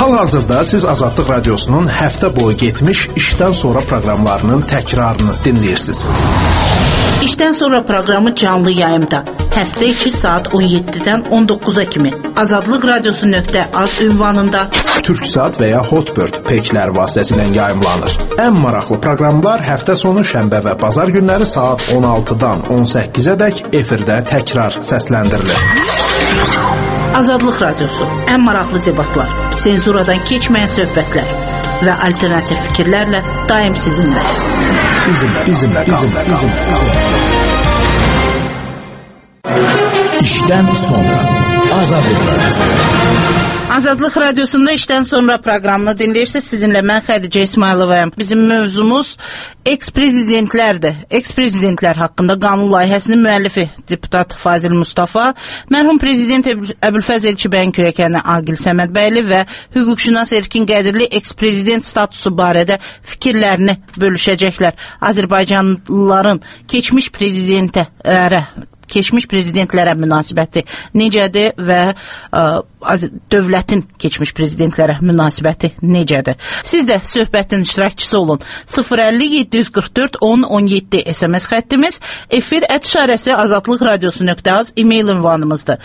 Hal-hazırda siz Azadlıq Radiosunun həftə boyu getmiş işdən sonra proqramlarının təkrarını dinləyirsiniz. İşdən sonra proqramı canlı yayımda həftə içi saat 17-dən 19-a kimi Azadlıq Radiosu.az ünvanında Türksat və ya Hotbird peykiləri vasitəsilə yayımlanır. Ən maraqlı proqramlar həftə sonu şənbə və bazar günləri saat 16-dan 18-ə dək efirdə təkrar səsləndirilir. Azadlıq Radiosu, ən maraqlı debatlar, senzuradan keçməyən söhbətlər və alternativ fikirlərlə daim sizinlə. Bizimlə. İşdən sonra Azadlıq Radiosu. Azadlıq Radiosunda işdən sonra proqramını dinləyirsiniz. Sizinlə mən Xədicə İsmayılovayam. Bizim mövzumuz eks-prezidentlərdir. Eks-prezidentlər haqqında qanun layihəsinin müəllifi deputat Fazil Mustafa, mərhum prezident Əbülfəz Elçibəyin kürəkəni Aqil Səmədbəyli və hüquqşünas Erkin Qədirli eks-prezident statusu barədə fikirlərini bölüşəcəklər. Azərbaycanlıların keçmiş prezidentlərə münasibəti necədir və dövlətin keçmiş prezidentlərə münasibəti necədir? Siz də söhbətin iştirakçısı olun. 050-744-10-17 SMS xəttimiz, efir @ Azadlıq Radiosu.az e-mail ünvanımızdır.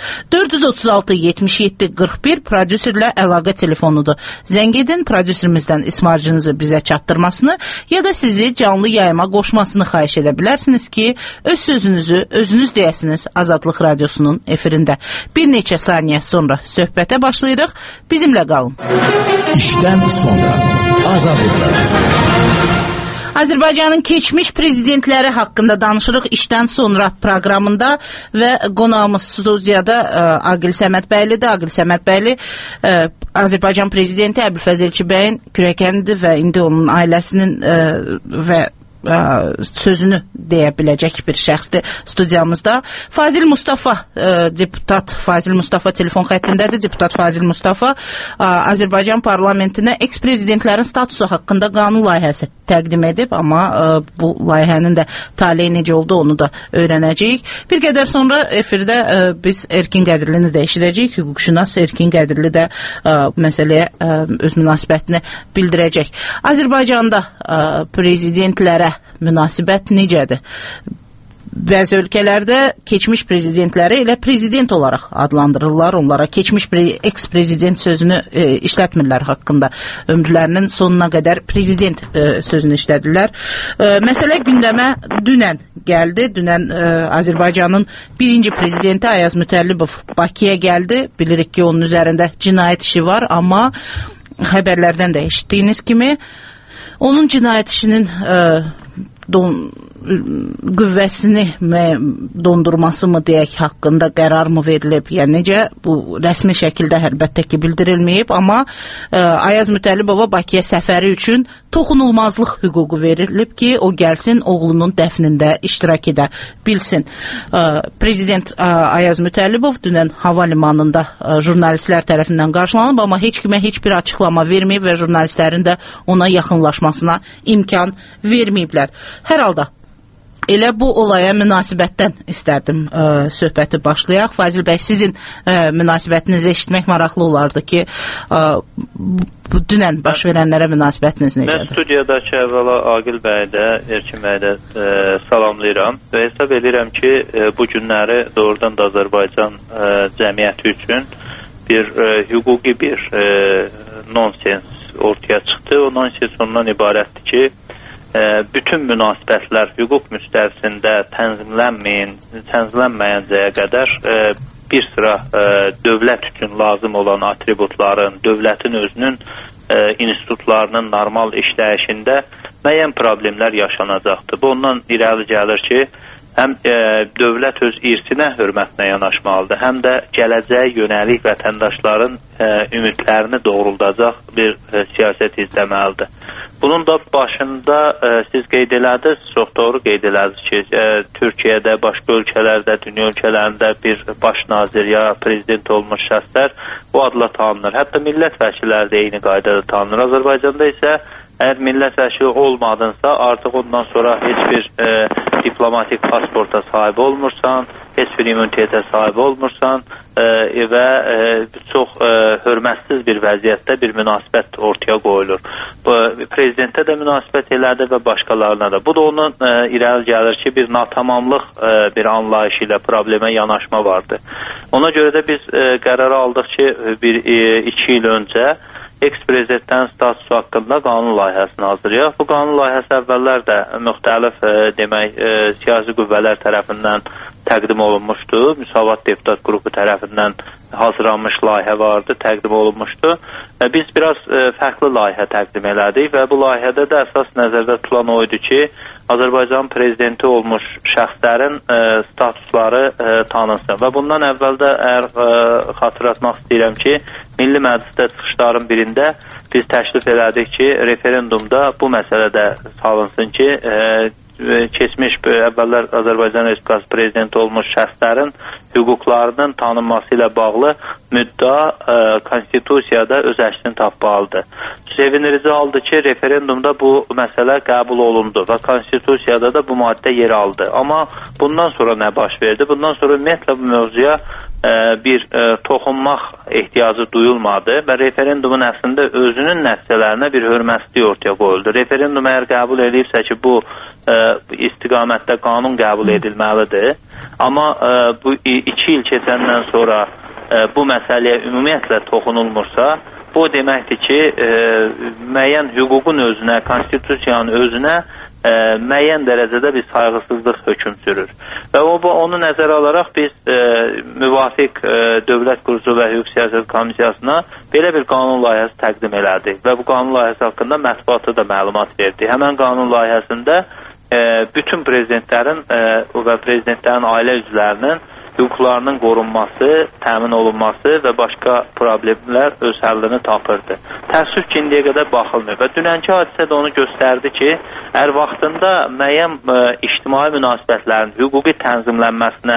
436-77-41 prodüserlə əlaqə telefonudur. Zəng edin, prodüserimizdən ismarcınızı bizə çatdırmasını ya da sizi canlı yayıma qoşmasını xahiş edə bilərsiniz ki, öz sözünüzü özünüz deyəsiniz Azadlıq Radiosunun efirində. Bir neçə saniyə sonra söhbətə başlayırıq. Bizimlə qalın. İşdən sonra Azadlıq Radiosu. Azərbaycanın keçmiş prezidentləri haqqında danışırıq işdən sonra proqramında və qonağımız studiyada Aqil Səmədbəylidir. Aqil Səmədbəyli Azərbaycan prezidenti Əbülfəz Elçibəyin kürəkənidir və indi onun ailəsinin və sözünü deyə biləcək bir şəxsdir studiyamızda. Fazil Mustafa, deputat Fazil Mustafa telefon xəttindədir. Deputat Fazil Mustafa Azərbaycan parlamentinə eks-prezidentlərin statusu haqqında qanun layihəsi təqdim edib, amma bu layihənin də taleyi necə oldu onu da öyrənəcəyik. Bir qədər sonra efirdə biz Erkin Qədirlini də eşidəcəyik. Hüquqşünas Erkin Qədirli də məsələyə öz münasibətini bildirəcək. Azərbaycanda prezidentlərə münasibət necədir? Bəzi ölkələrdə keçmiş prezidentləri elə prezident olaraq adlandırırlar. Onlara keçmiş eks-prezident sözünü işlətmirlər haqqında. Ömrlərinin sonuna qədər prezident sözünü işlədirlər. Məsələ gündəmə dünən gəldi. Dünən Azərbaycanın birinci prezidenti Ayaz Mütəllibov Bakıya gəldi. Bilirik ki, onun üzərində cinayət işi var, amma xəbərlərdən də eşitdiyiniz kimi onun cinayət işinin qüvvəsini dondurması mı deyək, haqqında qərar mı verilib? Yəni necə? Bu rəsmi şəkildə əlbəttə ki bildirilməyib, amma Ayaz Mütəllibova Bakıya səfəri üçün toxunulmazlıq hüququ verilib ki, o gəlsin, oğlunun dəfnində iştirak edə bilsin. Prezident Ayaz Mütəllibov dünən hava limanında jurnalistlər tərəfindən qarşılanıb, amma heç kimə heç bir açıqlama verməyib və jurnalistlərin də ona yaxınlaşmasına imkan verməyiblər. Hər halda elə bu olaya münasibətdən istərdim söhbəti başlayaq. Fazil bəy, sizin münasibətinizi eşitmək maraqlı olardı ki, dünən baş verənlərə münasibətiniz necədir? Mən studiyadakı əvvəla Aqil bəy də, Erkin bəy də salamlayıram və hesab edirəm ki, bu günləri doğrudan da Azərbaycan cəmiyyəti üçün bir hüquqi bir nonsens ortaya çıxdı. O nonsens ondan ibarətdir ki, bütün münasibətlər hüquq müstəvisində tənzimlənməyəncəyə qədər bir sıra dövlət üçün lazım olan atributların, dövlətin özünün institutlarının normal işləyişində müəyyən problemlər yaşanacaqdır. Bu ondan irəli gəlir ki, həm dövlət öz irsinə hörmətlə yanaşmalıdır, həm də gələcəyə yönəlik vətəndaşların ümidlərini doğruldacaq bir siyasət izləməlidir. Bunun da başında siz qeyd elədiniz, çox doğru qeyd elədiniz ki, Türkiyədə, başqa ölkələrdə, dünya ölkələrində bir baş nazir ya prezident olmuş şəxslər bu adla tanınır. Hətta millət vəkilləri də eyni qaydada tanınır. Azərbaycanda isə əgər millət vəkili olmadınsa, artıq ondan sonra heç bir diplomatik pasporta sahib olmursan, heç bir immunitete sahib olmursan və çox hörmətsiz bir vəziyyətdə bir münasibət ortaya qoyulur. Prezidentə də münasibət elədi və başqalarına da. Bu da onun irəli gəlir ki, bir natamamlıq bir anlayış ilə problemə yanaşma vardı. Ona görə də biz qərar aldıq ki, 2 il öncə eks-prezidentin statusu haqqında qanun layihəsini hazırlayaq. Bu qanun layihəsi əvvəllər də müxtəlif siyasi qüvvələr tərəfindən təqdim olunmuşdu. Müsavat deputat qrupu tərəfindən hazırlanmış layihə vardı, təqdim olunmuşdu. Biz biraz fərqli layihə təqdim elədik və bu layihədə də əsas nəzərdə tutulan o idi ki, Azərbaycan prezidenti olmuş şəxslərin statusları tanınsın. Və bundan əvvəl də xatırlatmaq istəyirəm ki, Milli Məclisdə çıxışların birində biz təklif elədik ki, referendumda bu məsələdə salınsın ki, keçmiş əvvəllər Azərbaycan Respublikası prezidenti olmuş şəxslərin hüquqlarının tanınması ilə bağlı müddəa konstitusiyada öz əksini tapmalıdır. Sevindirici haldır ki, referendumda bu məsələ qəbul olundu və konstitusiyada da bu maddə yer aldı. Amma bundan sonra nə baş verdi? Bundan sonra ümumiyyətlə bu mövzuya bir toxunmaq ehtiyacı duyulmadı və referendumun əslində özünün nəticələrinə bir hörmətsizlik ortaya qoyuldu. Referendum əgər qəbul edilibsə ki, bu istiqamətdə qanun qəbul edilməlidir. Amma bu 2 il keçəndən sonra bu məsələyə ümumiyyətlə toxunulmursa, bu deməkdir ki, müəyyən hüququn özünə, konstitusiyanın özünə müəyyən dərəcədə bir sayğısızlıq hökm sürür. Və onu nəzərə alaraq biz müvafiq Dövlət Qurucu və Hüquq Siyasət Komissiyasına belə bir qanun layihəsi təqdim elədik və bu qanun layihəsi haqqında mətbuata da məlumat verdik. Həmən qanun layihəsində bütün prezidentlərin və prezidentlərin ailə üzvlərinin hüquqlarının qorunması, təmin olunması və başqa problemlər öz həllini tapırdı. Təəssüf ki, indiyə qədər baxılmıyor və dünənki hadisə də onu göstərdi ki, hər vaxtında müəyyən ictimai münasibətlərin hüquqi tənzimlənməsinə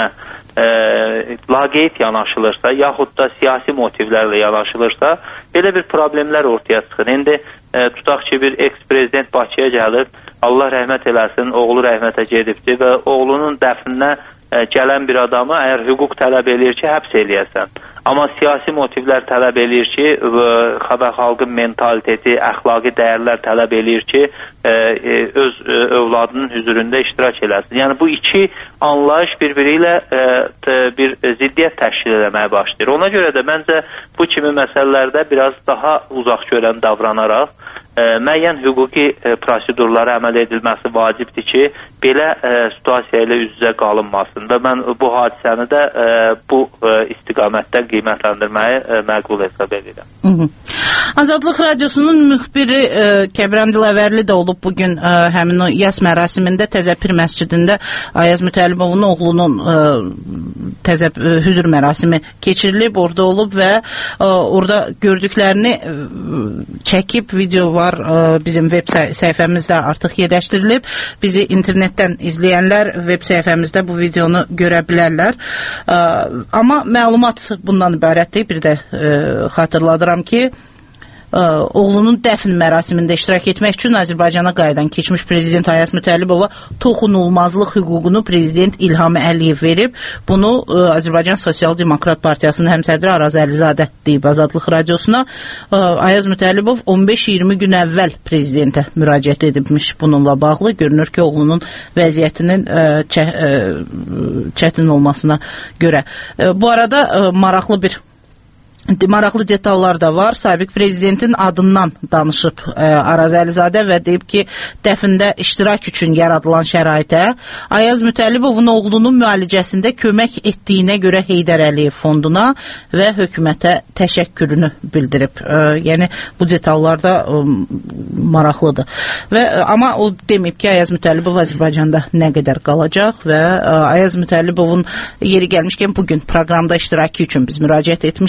laqeyd yanaşılırsa, yaxud da siyasi motivlərlə yanaşılırsa, belə bir problemlər ortaya çıxır. İndi tutaq ki, bir eks-prezident Bakıya gəlib, Allah rəhmət eləsin, oğlu rəhmətə gedibdir və oğlunun dəfninə gələn bir adamı əgər hüquq tələb eləyir ki, həbs eləyəsən. Amma siyasi motivlər tələb eləyir ki, xalqın mentaliteti, əxlaqi dəyərlər tələb eləyir ki, öz övladının hüzurunda iştirak eləsin. Yəni, bu iki anlayış bir-biri ilə bir ziddiyyət təşkil eləməyə başlayır. Ona görə də məncə bu kimi məsələlərdə biraz daha uzaq görən davranaraq, müəyyən hüquqi prosedurlara əməl edilməsi vacibdir ki, belə situasiya ilə üz-üzə qalınmasın və mən bu hadisəni də bu istiqamətdə qiymətləndirməyi məqbul hesab edirəm. Azadlıq Radiosunun müxbiri Kəbran Dilavərli də olub bugün həmin o yas mərasimində Təzəpir məscidində Ayaz Mütəllibovun oğlunun hüzur mərasimi keçirilib, orada olub və orada gördüklərini çəkib, video var bizim web səhifəmizdə artıq yerləşdirilib. Bizi internetdən izləyənlər web səhifəmizdə bu videonu görə bilərlər. Amma məlumat bundan ibarətdir. Bir də xatırladıram ki, oğlunun dəfn mərasimində iştirak etmək üçün Azərbaycana qayıdan keçmiş prezident Ayaz Mütəllibova toxunulmazlıq hüququnu prezident İlham Əliyev verib. Bunu Azərbaycan Sosial Demokrat Partiyasının həmsədri Araz Əlizadə deyib Azadlıq Radiosuna. Ayaz Mütəllibov 15-20 gün əvvəl prezidentə müraciət edibmiş bununla bağlı. Görünür ki, oğlunun vəziyyətinin çətin olmasına görə. Bu arada maraqlı detallar da var. Sabiq prezidentin adından danışıb Araz Əlizadə və deyib ki, dəfində iştirak üçün yaradılan şəraitə Ayaz Mütəllibovun oğlunun müalicəsində kömək etdiyinə görə Heydər Əliyev fonduna və hökumətə təşəkkürünü bildirib. Yəni, bu detallar da maraqlıdır. Amma o deməyib ki, Ayaz Mütəllibov Azərbaycanda nə qədər qalacaq və Ayaz Mütəllibovun yeri gəlmişkən bugün proqramda iştirakı üçün biz müraciət etmişdik.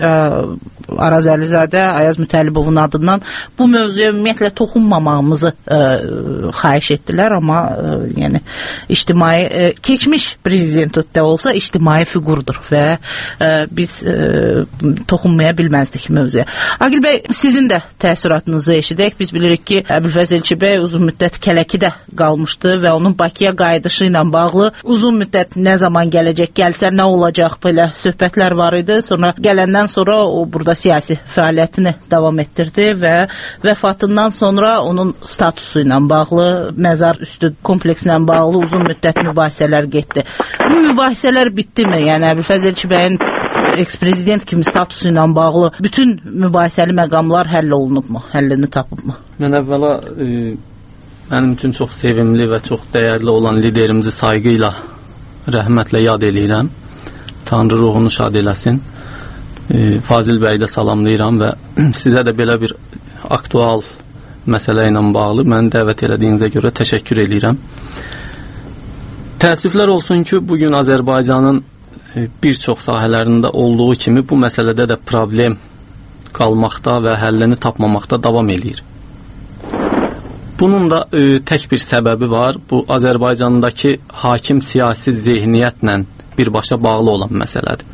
Araz Əlizadə, Ayaz Mütəllibovun adından bu mövzuya ümumiyyətlə toxunmamağımızı xahiş etdilər, amma yəni ictimai keçmiş prezident də olsa ictimai fiqurdur və biz toxunmaya bilməzdik mövzuya. Aqil bəy, sizin də təəssüratınızı eşidək. Biz bilirik ki, Əbülfəz Elçi bəy uzun müddət Kələkidə qalmışdı və onun Bakıya qayıdışı ilə bağlı uzun müddət nə zaman gələcək, gəlsə nə olacaq belə söhbətlər var idi. Sonra gələndən sonra o burada siyasi fəaliyyətini davam etdirdi və vəfatından sonra onun statusu ilə bağlı, məzar üstü komplekslə bağlı uzun müddət mübahisələr getdi. Bu mübahisələr bitdimi? Yəni Əbülfəz Elçi bəyin eks-prezident kimi statusu ilə bağlı bütün mübahisəli məqamlar həll olunubmu? Həllini tapıbmı? Mən əvvəla mənim üçün çox sevimli və çox dəyərli olan liderimizi sayğı ilə, rəhmətlə yad eləyirəm. Tanrı ruhunu şad eləsin. Fazil bəyi də salamlayıram və sizə də belə bir aktual məsələ ilə bağlı məni dəvət elədiyinizə görə təşəkkür eləyirəm. Təəssüflər olsun ki, bugün Azərbaycanın bir çox sahələrində olduğu kimi bu məsələdə də problem qalmaqda və həllini tapmamaqda davam eləyir. Bunun da tək bir səbəbi var. Bu Azərbaycandakı hakim siyasi zehniyyətlə birbaşa bağlı olan məsələdir.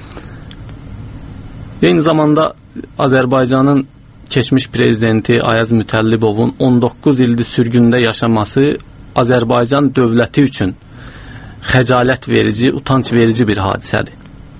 Eyni zamanda Azərbaycanın keçmiş prezidenti Ayaz Mütəllibovun 19 ildir sürgündə yaşaması Azərbaycan dövləti üçün xəcalət verici, utanç verici bir hadisədir.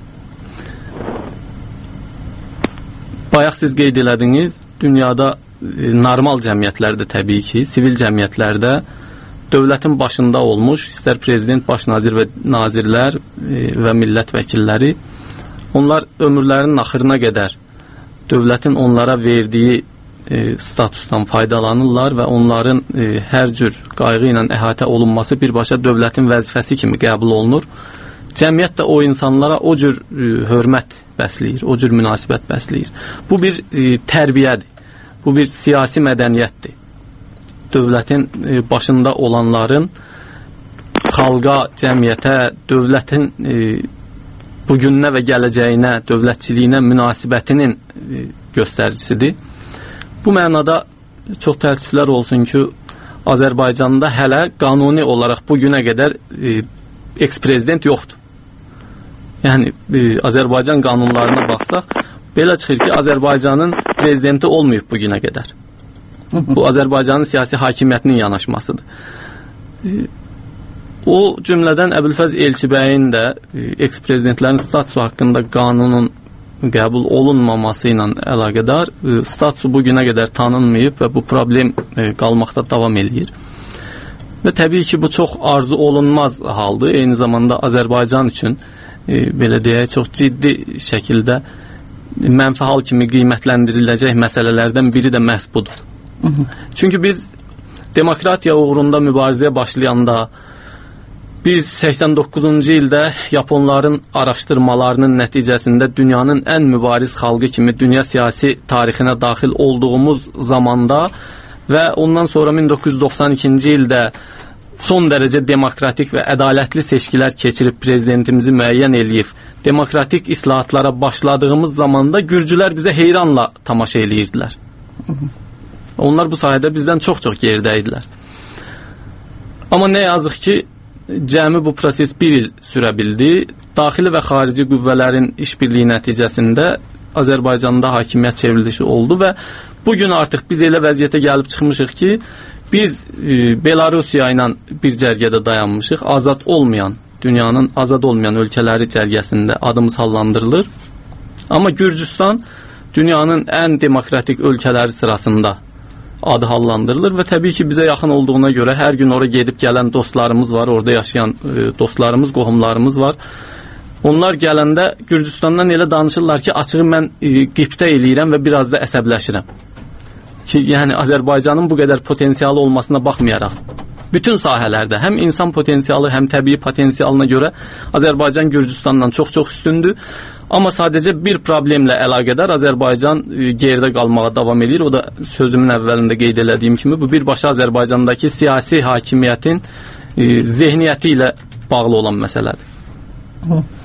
Bayaq siz qeyd elədiniz, dünyada normal cəmiyyətlərdə təbii ki, sivil cəmiyyətlərdə dövlətin başında olmuş, istər prezident, baş nazir və nazirlər və millət vəkilləri, onlar ömürlərinin axırına qədər dövlətin onlara verdiyi statusdan faydalanırlar və onların hər cür qayğı ilə əhatə olunması birbaşa dövlətin vəzifəsi kimi qəbul olunur. Cəmiyyət də o insanlara o cür hörmət bəsləyir, o cür münasibət bəsləyir. Bu bir tərbiyədir, bu bir siyasi mədəniyyətdir. Dövlətin başında olanların xalqa, cəmiyyətə, dövlətin bugününə və gələcəyinə, dövlətçiliyinə münasibətinin göstəricisidir. Bu mənada çox təəssüflər olsun ki, Azərbaycanda hələ qanuni olaraq bugünə qədər eks-prezident yoxdur. Yəni, Azərbaycan qanunlarına baxsaq, belə çıxır ki, Azərbaycanın prezidenti olmayıb bugünə qədər. Bu, Azərbaycanın siyasi hakimiyyətinin yanaşmasıdır. O cümlədən Əbülfəz Elçi bəyin də eks-prezidentlərin statusu haqqında qanunun qəbul olunmaması ilə əlaqədar statusu bugünə qədər tanınmayıb və bu problem qalmaqda davam eləyir. Və təbii ki, bu çox arzu olunmaz haldır. Eyni zamanda Azərbaycan üçün belə deyək, çox ciddi şəkildə mənfi hal kimi qiymətləndiriləcək məsələlərdən biri də məhz budur. Çünki biz demokratiya uğrunda mübarizəyə başlayanda, biz 89-cu ildə Yaponların araşdırmalarının nəticəsində dünyanın ən mübariz xalqı kimi dünya siyasi tarixinə daxil olduğumuz zamanda və ondan sonra 1992-ci ildə son dərəcə demokratik və ədalətli seçkilər keçirib prezidentimizi müəyyən eləyib, demokratik islahatlara başladığımız zamanda gürcülər bizə heyranla tamaşa eləyirdilər. Onlar bu sahədə bizdən çox-çox geridə idilər. Amma nə yazıq ki, cəmi bu proses bir il sürə bildi. Daxili və xarici qüvvələrin işbirliyi nəticəsində Azərbaycanda hakimiyyət çevrilişi oldu və bugün artıq biz elə vəziyyətə gəlib çıxmışıq ki, biz Belarusiya ilə bir cərgədə dayanmışıq. Azad olmayan, dünyanın azad olmayan ölkələri cərgəsində adımız hallandırılır. Amma Gürcüstan dünyanın ən demokratik ölkələri sırasında adı hallandırılır və təbii ki, bizə yaxın olduğuna görə hər gün oraya gedib gələn dostlarımız var, orada yaşayan dostlarımız, qohumlarımız var. Onlar gələndə Gürcüstandan elə danışırlar ki, açığı mən qibtə eləyirəm və biraz da əsəbləşirəm. Ki, yəni Azərbaycanın bu qədər potensialı olmasına baxmayaraq, bütün sahələrdə həm insan potensialı, həm təbii potensialına görə Azərbaycan Gürcüstandan çox-çox üstündür. Amma sadəcə bir problemlə əlaqədar Azərbaycan geridə qalmağa davam edir. O da sözümün əvvəlində qeyd elədiyim kimi bu birbaşa Azərbaycandakı siyasi hakimiyyətin zehniyyəti ilə bağlı olan məsələdir.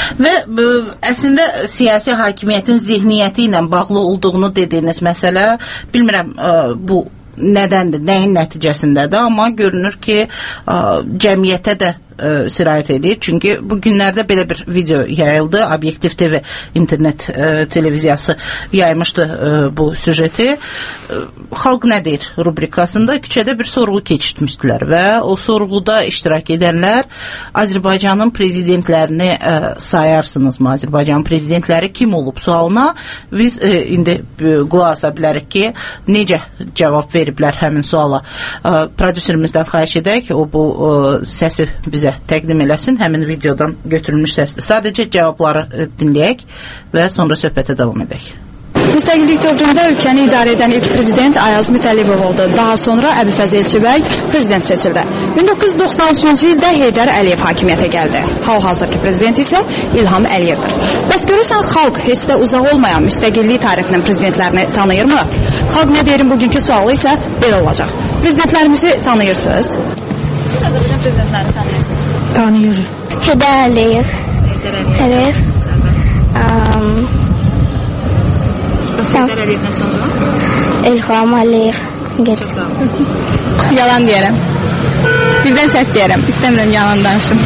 Və əslində siyasi hakimiyyətin zehniyyəti ilə bağlı olduğunu dediyiniz məsələ, bilmirəm bu nədəndir, nəyin nəticəsindədir, amma görünür ki, cəmiyyətə də sirayət edir. Çünki bu günlərdə belə bir video yayıldı. Obyektiv TV internet televiziyası yaymışdı bu süjeti. Xalq nə deyir rubrikasında küçədə bir sorğu keçirtmişdilər və o sorğuda iştirak edənlər Azərbaycanın prezidentlərini sayarsınızmı? Azərbaycanın prezidentləri kim olub sualına biz indi qulaq asa bilərik ki, necə cavab veriblər həmin suala. Prodüserimizdən xahiş edək, o bu səsi bizə təqdim eləsin, həmin videodan götürülmüş səsdir. Sadəcə cavabları dinləyək və sonra söhbətə davam edək. Müstəqillik dövründə ölkəni idarə edən ilk prezident Ayaz Mütəllibov oldu. Daha sonra Əbülfəz Elçibəy prezident seçildi. 1993-cü ildə Heydər Əliyev hakimiyyətə gəldi. Hal-hazırki prezident isə İlham Əliyevdir. Bəs görürsən, xalq heç də uzaq olmayan müstəqillik tarixinin prezidentlərini tanıyırmı? Xalq nə deyirin bugünkü sualı isə belə olacaq. Prezidentlərimizi tanıyırsınız? Azərbaycan prezidentlərini tanıyırsınız? Tanıyırım. Heydər Əliyev. Evet. Heydər Əliyevdən sonra? İlham Əliyev. Çox sağ olun. Yalan deyərəm. Birdən səhv deyərəm. İstəmirəm yalan danışım.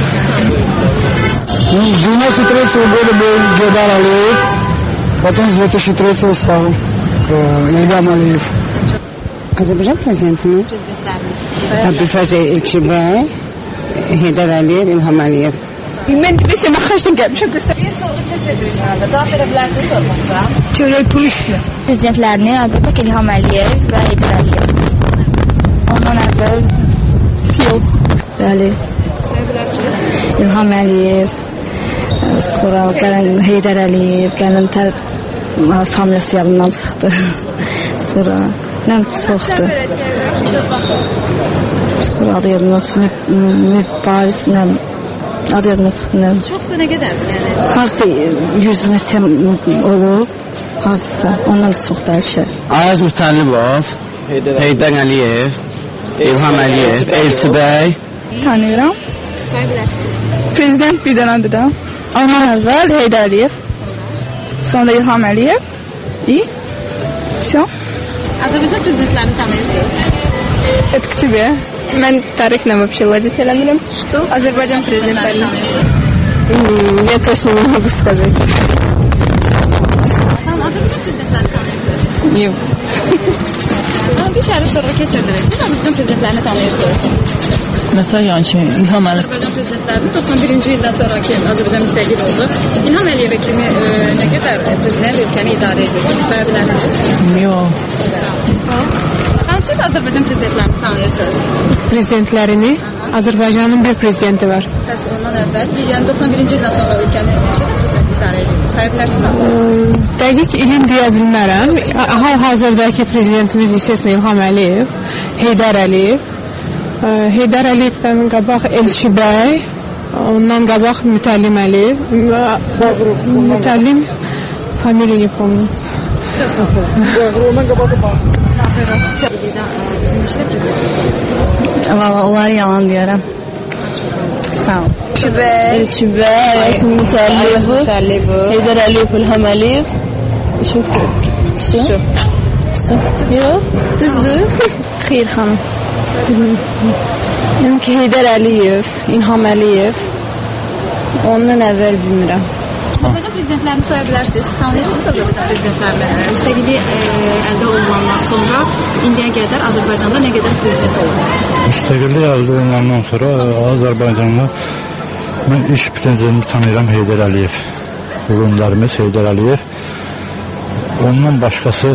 С 93 года был Гейдар Алиев, потом с 2003 стал Ильгам Алиев. Azərbaycan prezidentini Əbülfəz Elçibəy, Heydər Əliyev, İlham Əliyev. Mən deməsəm, xaçdan gəlmişəm. Bir sorğu keçirdik inşallah. Cavab verə bilərsiniz sorğumuza. Çörək polislə. Prezidentlərini əlbəttə İlham Əliyev və Heydər Əliyev. Ondan əvvəl yox. Bəli. Saya bilərsiniz? İlham Əliyev, sonra gələn Heydər Əliyev, gələn familiyası yadımdan çıxdı. Sonra nəm çoxdur. Sonra adı yadımdan çıxdı. Mübariz, nəm adı yadımdan çıxdı. Çoxsa nə qədərdir? Yəni? Harsı 100 neçə olub, harsısa, ondan da çox bəlkə. Ayaz Mütəllibov, Heydər Əliyev, İlham Əliyev, Elçibəy. Tanıyıram. Saya bilərsiniz. Prezident bir dənədir də. Ondan əvvəl Heydər Əliyev. Sonra İlham Əliyev. İyi. Все. Azərbaycan prezidentlərini tanıyırsınız? Это к тебе. Mən tarixlə вообще ладить eləmirəm. Что? Azərbaycan prezidentlərini tanıyırsınız? Я точно не могу сказать. Tamam, Azərbaycan prezidentlərini tanıyırsınız? Yox. Bir şəhərdə sorğu keçirdiniz. Siz Azərbaycan prezidentlərini tanıyırsınız? Nətər yəni ki, İlham Əliyev. Azərbaycan prezidentlərini 91-ci ildən sonraki Azərbaycan müstəqil oldu. İlham Əliyevə kimi nə qədər prezident ölkəni idarə edir? Saya bilərsiniz? Yox. Siz Azərbaycan prezidentlərini tanıyırsınız? Prezidentlərini? Azərbaycanın bir prezidenti var. Bəs ondan əvvəl, yəni 91-ci ildən sonra ölkəni neçə prezident idarə edir? Saya bilərsiniz? Dəqiq ilin deyə bilmərəm. Hal-hazırdakı prezidentimiz isə İlham Əliyev, Heydər Əliyev. Heydər Əliyevdən qabaq Elçibəy, ondan qabaq Mütəllim Əliyev. Mütəllim familiya ne pomnum. Ondan qabaq Valla onlar yalan deyərəm. Sağ ol. Elçibəy, Mütəllim, Heydər Əliyev, İlham Əliyev. Все. Yox, düzdür. Xeyr xanım. Yəni ki, Heydər Əliyev, İlham Əliyev, ondan əvvəl bilmirəm. Azərbaycan prezidentlərini saya bilərsiniz, tanıyırsınız Azərbaycan prezidentlərini. Müstəqillik əldə olunandan sonra indiyə qədər Azərbaycanda nə qədər prezident olub? Müstəqillik əldə olunandan sonra Azərbaycanda mən ilk prezidentimi tanıyıram Heydər Əliyev. Ürünlərimiz Heydər Əliyev. Ondan başqası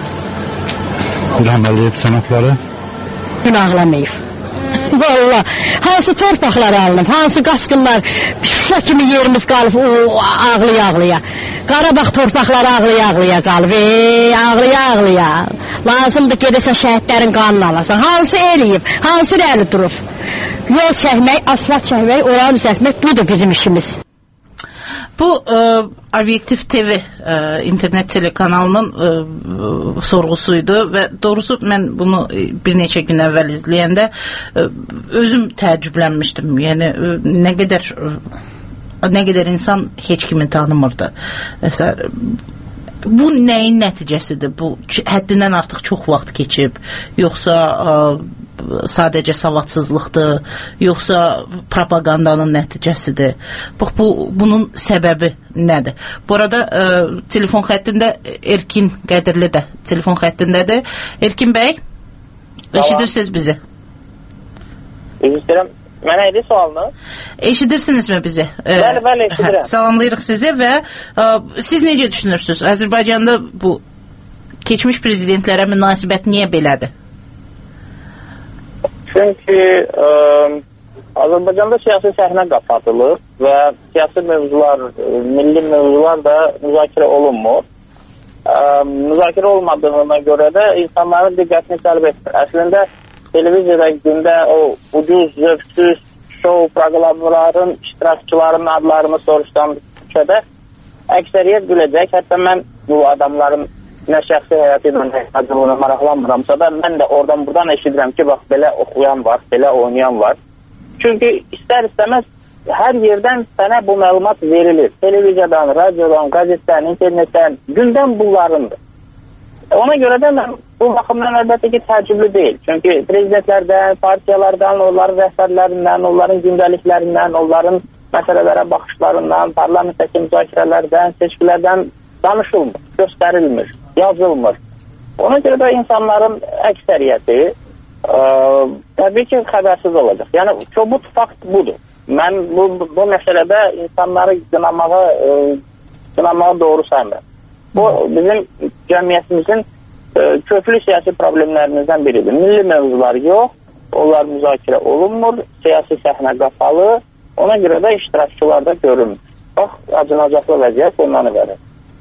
İlham Əliyev sənətləri. Gün ağlamayıb. Valla, hansı torpaqlar alınıb, hansı qaçqınlar, Şuşa kimi yerimiz qalıb, ağlaya-ağlaya. Qarabağ torpaqları ağlaya-ağlaya qalıb, ağlaya-ağlaya. Lazımdır gedəsən şəhidlərin qanını alasan. Hansı eləyib, hansı rəli durub. Yol çəkmək, asfalt çəkmək, oranı düzəltmək, budur bizim işimiz. Bu Obyektiv TV internet telekanalının sorğusuydu və doğrusu mən bunu bir neçə gün əvvəl izləyəndə özüm təəccüblənmişdim. Yəni nə qədər nə qədər insan heç kimi tanımırdı. Məsələn, bu nəyin nəticəsidir? Bu həddindən artıq çox vaxt keçib, yoxsa sadəcə savadsızlıqdır, yoxsa propagandanın nəticəsidir? Bunun səbəbi nədir? Bu arada telefon xəttində Erkin Qədirli də telefon xəttindədir. Erkin bəy, eşidirsiniz bizi? Eşidirəm. Mənə idi sualınız? Eşidirsinizmi bizi? Bəli, eşidirəm. Salamlayırıq sizi və siz necə düşünürsünüz? Azərbaycanda bu keçmiş prezidentlərə münasibət niyə belədir? Çünki Azərbaycanda siyasi səhnə qapatılır və siyasi mövzular, milli mövzular da müzakirə olunmur. Müzakirə olmadığına görə də insanların diqqətini cəlb etmir. Əslində televiziyada gündə o ucuz, zövksüz şou proqramların iştirakçılarının adlarını soruşdan əksəriyyət biləcək. Hətta mən bu adamların nə şəxsi həyatı ilə nə maraqlanmıramsa da mən də oradan buradan eşidirəm ki, bax belə oxuyan var, belə oynayan var. Çünki istər-istəməz hər yerdən sənə bu məlumat verilir. Televiziyadan, radiodan, qəzetdən, internetdən, gündəm bunlarındır. Ona görə də mən bu baxımdan əlbəttə ki, təəccüblü deyil. Çünki prezidentlərdən, partiyalardan, onların rəhbərlərindən, onların gündəliklərindən, onların məsələlərə baxışlarından, parlamentdəki müzakirələrdən, seçkilərdən danışılmır, göstərilmir, yazılmır. Ona görə də insanların əksəriyyəti təbii ki, xəbərsiz olacaq. Yəni, çobut fakt budur. Mən bu məsələdə insanları qınamağı doğru saymıram. Bu, bizim cəmiyyətimizin köklü siyasi problemlərimizdən biridir. Milli mövzular yox, onlar müzakirə olunmur, siyasi səhnə qapalı, ona görə də iştirakçılar da görünmür. Bax, acınacaqlı vəziyyət ondan ibarət.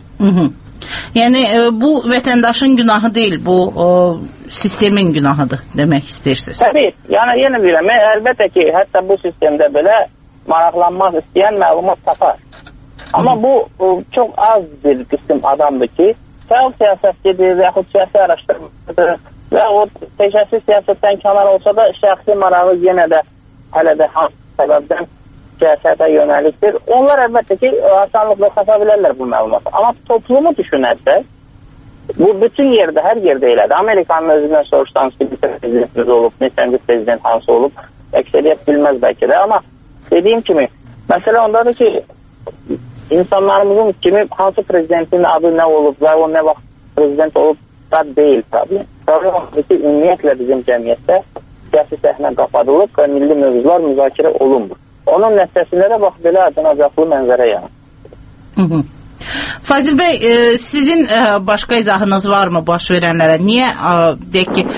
Yəni, bu vətəndaşın günahı deyil, bu sistemin günahıdır demək istəyirsiniz. Təbii, yəni yenə biləm, əlbəttə ki, hətta bu sistemdə belə maraqlanmaq istəyən məlumat tapar. Amma bu çox az bir qism adamdır ki, fəal siyasətçidir və yaxud siyasi araşdırmadır və o peşəsiz siyasətdən kənar olsa da şəxsi marağı yenə də hələ də hansı səbəbdən siyasətə yönəlikdir. Onlar əlbəttə ki, asanlıqla tapa bilərlər bu məlumatı. Amma toplumu düşünərsək, bu bütün yerdə, hər yerdə elədir. Amerikanın özündən soruşsanız ki, bir prezidentimiz olub, neçənci prezident hansı olub, əksəriyyət bilməz bəlkə də. Amma dediyim kimi, məsələ ondadır ki, insanlarımızın kimi hansı prezidentin adı nə olub və o nə vaxt prezident olub da deyil problem. Problem odur ki, ümumiyyətlə bizim cəmiyyətdə siyasi səhnə qapadılıb və milli mövzular müzakirə olunmur. Onun nəticəsində də bax belə acınacaqlı mənzərə yanır. Fazil bəy, sizin başqa izahınız varmı baş verənlərə? Niyə deyək ki,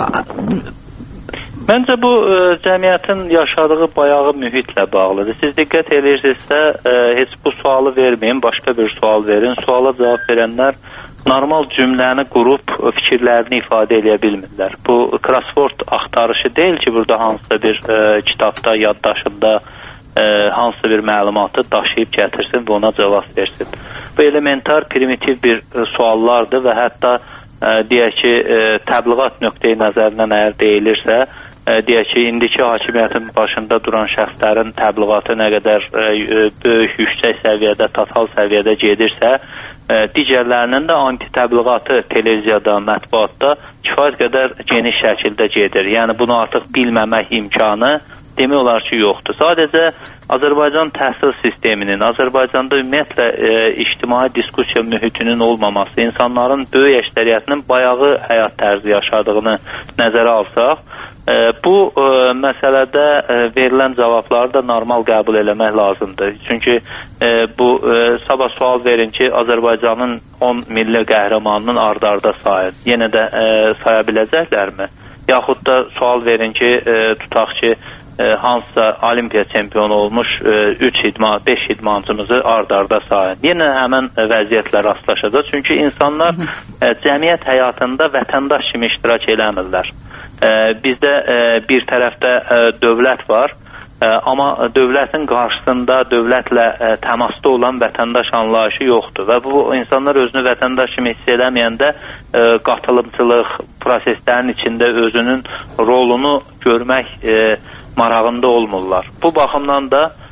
Məncə bu cəmiyyətin yaşadığı bayağı mühitlə bağlıdır. Siz diqqət edirsinizsə, heç bu sualı verməyin, başqa bir sual verin. Suala cavab verənlər normal cümləni qurub fikirlərini ifadə edə bilmirlər. Bu crossword axtarışı deyil ki, burada hansısa bir kitabda, yaddaşında hansısa bir məlumatı daşıyıb gətirsin və ona cavab versin. Bu elementar, primitiv bir suallardır və hətta deyək ki, təbliğat nöqteyi nəzərindən əgər deyilirsə, deyək ki, indiki hakimiyyətin başında duran şəxslərin təbliğatı nə qədər böyük, yüksək səviyyədə, total səviyyədə gedirsə, digərlərinin də anti-təbliğatı televiziyada, mətbuatda kifayət qədər geniş şəkildə gedir. Yəni, bunu artıq bilməmək imkanı demək olar ki, yoxdur. Sadəcə Azərbaycan təhsil sisteminin, Azərbaycanda ümumiyyətlə ictimai diskussiya mühitinin olmaması, insanların böyük əksəriyyətinin bayağı həyat tərzi yaşadığını nəzərə alsaq, bu məsələdə verilən cavabları da normal qəbul eləmək lazımdır. Çünki bu sabah sual verin ki, Azərbaycanın 10 milli qəhrəmanının ard-arda sayır. Yenə də saya biləcəklərmi? Yaxud da sual verin ki, tutaq ki, hansısa olimpiya çempionu olmuş 5 idmancımızı ard-arda sayın. Yenə həmən vəziyyətlə rastlaşacaq. Çünki insanlar cəmiyyət həyatında vətəndaş kimi iştirak eləmirlər. Bizdə bir tərəfdə dövlət var, amma dövlətin qarşısında dövlətlə təmasda olan vətəndaş anlayışı yoxdur və bu insanlar özünü vətəndaş kimi hiss eləməyəndə qatılımçılıq proseslərin içində özünün rolunu görmək marağında olmurlar. Bu baxımdan da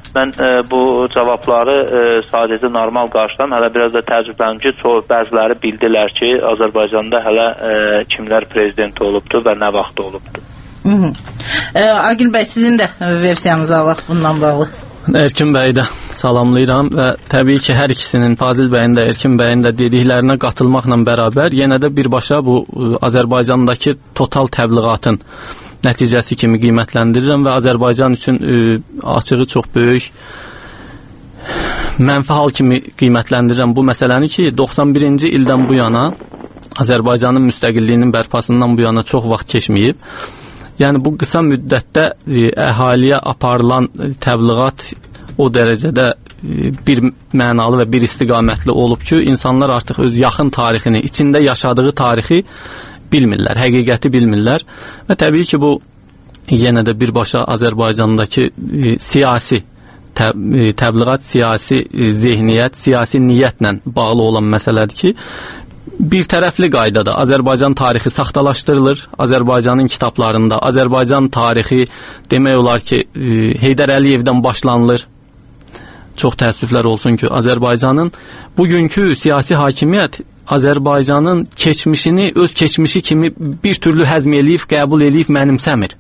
Mən bu cavabları sadəcə normal qarşıdan, hələ biraz da təəccübləndim ki, bəziləri bildilər ki, Azərbaycanda hələ kimlər prezident olubdu və nə vaxt olubdu. Agil bəy, sizin də versiyanızı alaq bundan bağlı. Erkin bəyi də salamlayıram və təbii ki, hər ikisinin, Fazil bəyin də, Erkin bəyin də dediklərinə qatılmaqla bərabər yenə də birbaşa bu Azərbaycandakı total təbliğatın nəticəsi kimi qiymətləndirirəm və Azərbaycan üçün açığı çox böyük mənfi hal kimi qiymətləndirirəm bu məsələni ki, 91-ci ildən bu yana Azərbaycanın müstəqilliyinin bərpasından bu yana çox vaxt keçməyib. Yəni bu qısa müddətdə əhaliyə aparılan təbliğat o dərəcədə bir mənalı və bir istiqamətli olub ki, insanlar artıq öz yaxın tarixini, içində yaşadığı tarixi bilmirlər, həqiqəti bilmirlər və təbii ki, bu yenə də birbaşa Azərbaycandakı siyasi təbliğat, siyasi zehniyyət, siyasi niyyətlə bağlı olan məsələdir ki, bir tərəfli qaydada Azərbaycan tarixi saxtalaşdırılır. Azərbaycanın kitablarında Azərbaycan tarixi demək olar ki, Heydər Əliyevdən başlanılır. Çox təəssüflər olsun ki, Azərbaycanın bugünkü siyasi hakimiyyət Azərbaycanın keçmişini öz keçmişi kimi bir türlü həzm eləyib, qəbul eləyib, mənimsəmir.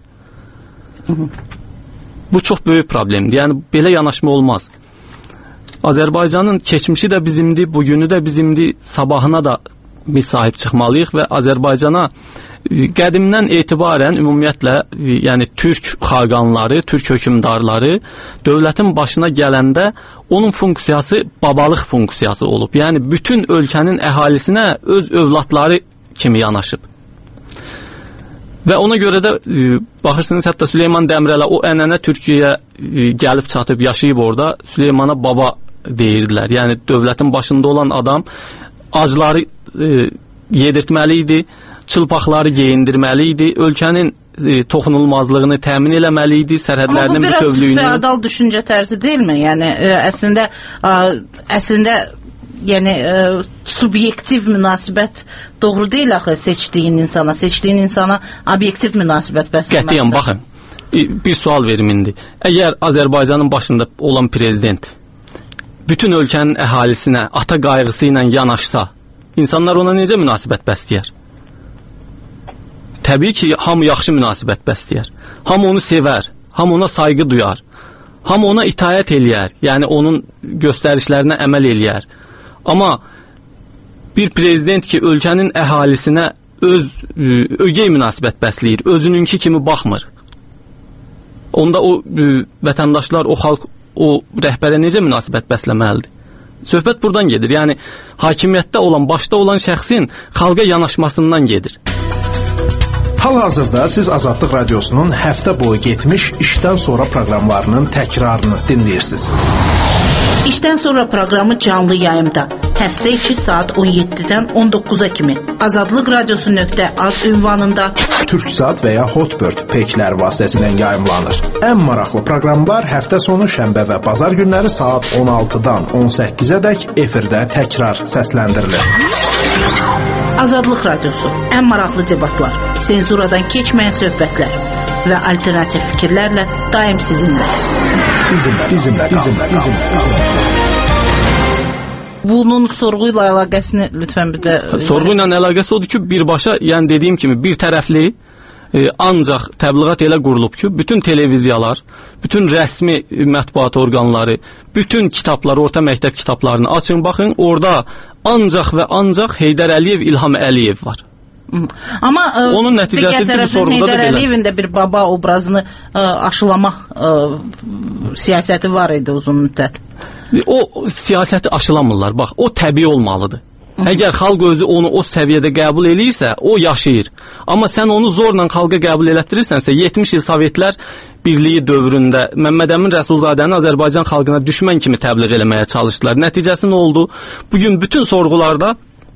Bu çox böyük problemdir. Yəni belə yanaşma olmaz. Azərbaycanın keçmişi də bizimdir, bugünü də bizimdir, sabahına da biz sahib çıxmalıyıq və Azərbaycana qədimdən etibarən ümumiyyətlə, yəni türk xaqanları, türk hökmdarları dövlətin başına gələndə onun funksiyası babalıq funksiyası olub. Yəni bütün ölkənin əhalisinə öz övladları kimi yanaşıb. Və ona görə də baxırsınız, hətta Süleyman Dəmirələ o ənənə Türkiyəyə gəlib çatıb, yaşayıb orada, Süleymana baba deyirdilər. Yəni dövlətin başında olan adam acları yedirtməli idi, çılpaqları geyindirməli idi, ölkənin toxunulmazlığını təmin eləməli idi, sərhədlərinin bütövlüyünü. Amma bu biraz feodal düşüncə tərzi deyilmi? Yəni əslində yəni subyektiv münasibət doğru deyil axı seçdiyin insana obyektiv münasibət bəsləməkdir. Qətiyyən, baxın, bir sual verim indi. Əgər Azərbaycanın başında olan prezident bütün ölkənin əhalisinə ata qayğısı ilə yanaşsa, İnsanlar ona necə münasibət bəsləyər? Təbii ki, hamı yaxşı münasibət bəsləyər. Hamı onu sevər, hamı ona sayğı duyar, hamı ona itaət eləyər, yəni onun göstərişlərinə əməl eləyər. Amma bir prezident ki, ölkənin əhalisinə öz ögey münasibət bəsləyir, özününki kimi baxmır. Onda o vətəndaşlar, o xalq, o rəhbərə necə münasibət bəsləməlidir? Söhbət buradan gedir. Yəni hakimiyyətdə olan, başda olan şəxsin xalqa yanaşmasından gedir. Hal-hazırda siz Azadlıq Radiosunun həftə boyu getmiş işdən sonra proqramlarının təkrarını dinləyirsiniz. İşdən sonra proqramı canlı yayımda. Həftə 2 saat 17-dən 19-a kimi Azadlıq Radiosu.az ünvanında Türksat və ya Hotbird peklər vasitəsilə yayımlanır. Ən maraqlı proqramlar həftə sonu şənbə və bazar günləri saat 16-dan 18-ədək efirdə təkrar səsləndirilir. Azadlıq Radiosu. Ən maraqlı debatlar, senzuradan keçməyən söhbətlər və alternativ fikirlərlə daim sizinlə. Bizimlə. Bunun sorğu ilə əlaqəsini lütfən bir də... Sorğu ilə əlaqəsi odur ki, birbaşa, yəni dediyim kimi, bir tərəfli ancaq təbliğat elə qurulub ki, bütün televiziyalar, bütün rəsmi mətbuat orqanları, bütün kitablar, orta məktəb kitablarını açın, baxın, orada ancaq və ancaq Heydər Əliyev, İlham Əliyev var. Amma onun nəticəsidir bu sorğuda da Heydər Əliyevin də bir baba obrazını aşılama siyasəti var idi uzun müddət. O siyasəti aşılamırlar. Bax, o təbii olmalıdır. Əgər xalq özü onu o səviyyədə qəbul eləyirsə, o yaşayır. Amma sən onu zorla xalqa qəbul elətdirirsənsə, 70 il Sovetlər Birliyi dövründə Məmməd Əmin Rəsulzadəni Azərbaycan xalqına düşmən kimi təbliğ eləməyə çalışdılar. Nəticəsi nə oldu? Bugün bütün sorğularda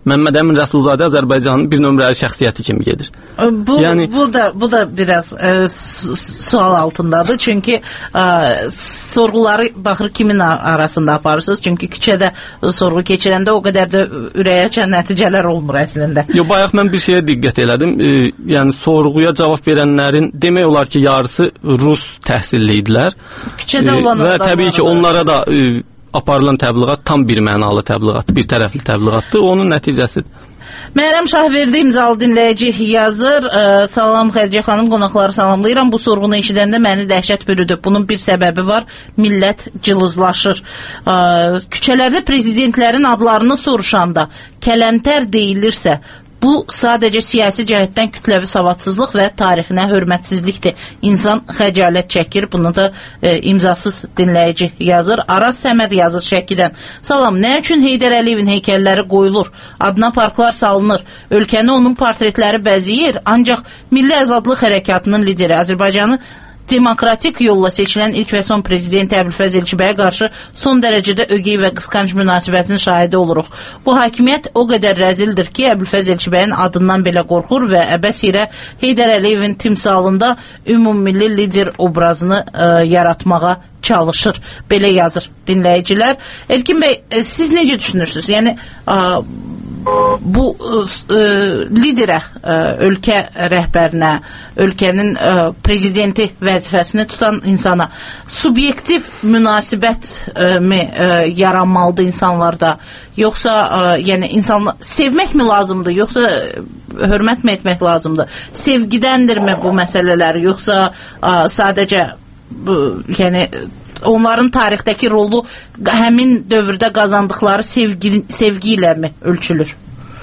Məmməd Əmin Rəsulzadə Azərbaycanın bir nömrəli şəxsiyyəti kimi gedir. Bu da biraz sual altındadır. Çünki sorğuları baxır kimin arasında aparırsınız. Çünki küçədə sorğu keçirəndə o qədər də ürəyə açan nəticələr olmur əslində. Bayaq mən bir şeyə diqqət elədim. Yəni sorğuya cavab verənlərin demək olar ki, yarısı rus təhsilli idilər. Küçədə olan və təbii ki, onlara da aparılan təbliğat tam bir mənalı təbliğatdır, bir tərəfli təbliğatdır. Onun nəticəsidir. Məryəm Şahverdi imzalı dinləyici yazır. Salam Xədicə xanım, qonaqları salamlayıram. Bu sorğunu eşidəndə məni dəhşət bürüdü. Bunun bir səbəbi var. Millət cılızlaşır. Küçələrdə prezidentlərin adlarını soruşanda kələntər deyilirsə, bu sadəcə siyasi cəhətdən kütləvi savadsızlıq və tarixinə hörmətsizlikdir. İnsan xəcalət çəkir. Bunu da imzasız dinləyici yazır. Araz Səməd yazır Şəkidən. Salam, nə üçün Heydər Əliyevin heykəlləri qoyulur? Adına parklar salınır. Ölkəni onun portretləri bəzəyir. Ancaq Milli Azadlıq Hərəkatının lideri Azərbaycanı demokratik yolla seçilən ilk və son prezidenti Əbülfəz Elçibəyə qarşı son dərəcədə ögey və qısqanc münasibətinin şahidi oluruq. Bu hakimiyyət o qədər rəzildir ki, Əbülfəz Elçibəyin adından belə qorxur və əbəs yerə Heydər Əliyevin timsalında ümummilli lider obrazını yaratmağa çalışır. Belə yazır dinləyicilər. Erkin bəy, siz necə düşünürsünüz? Yəni, bu liderə, ölkə rəhbərinə, ölkənin prezidenti vəzifəsini tutan insana subyektiv münasibət mi yaranmalıdır insanlarda? Yoxsa yəni insanlar sevmək mi lazımdır, yoxsa hörmət mi etmək lazımdır? Sevgidəndirmi bu məsələlər, yoxsa sadəcə yəni onların tarixdəki rolu həmin dövrdə qazandıqları sevgi ilə mi ölçülür?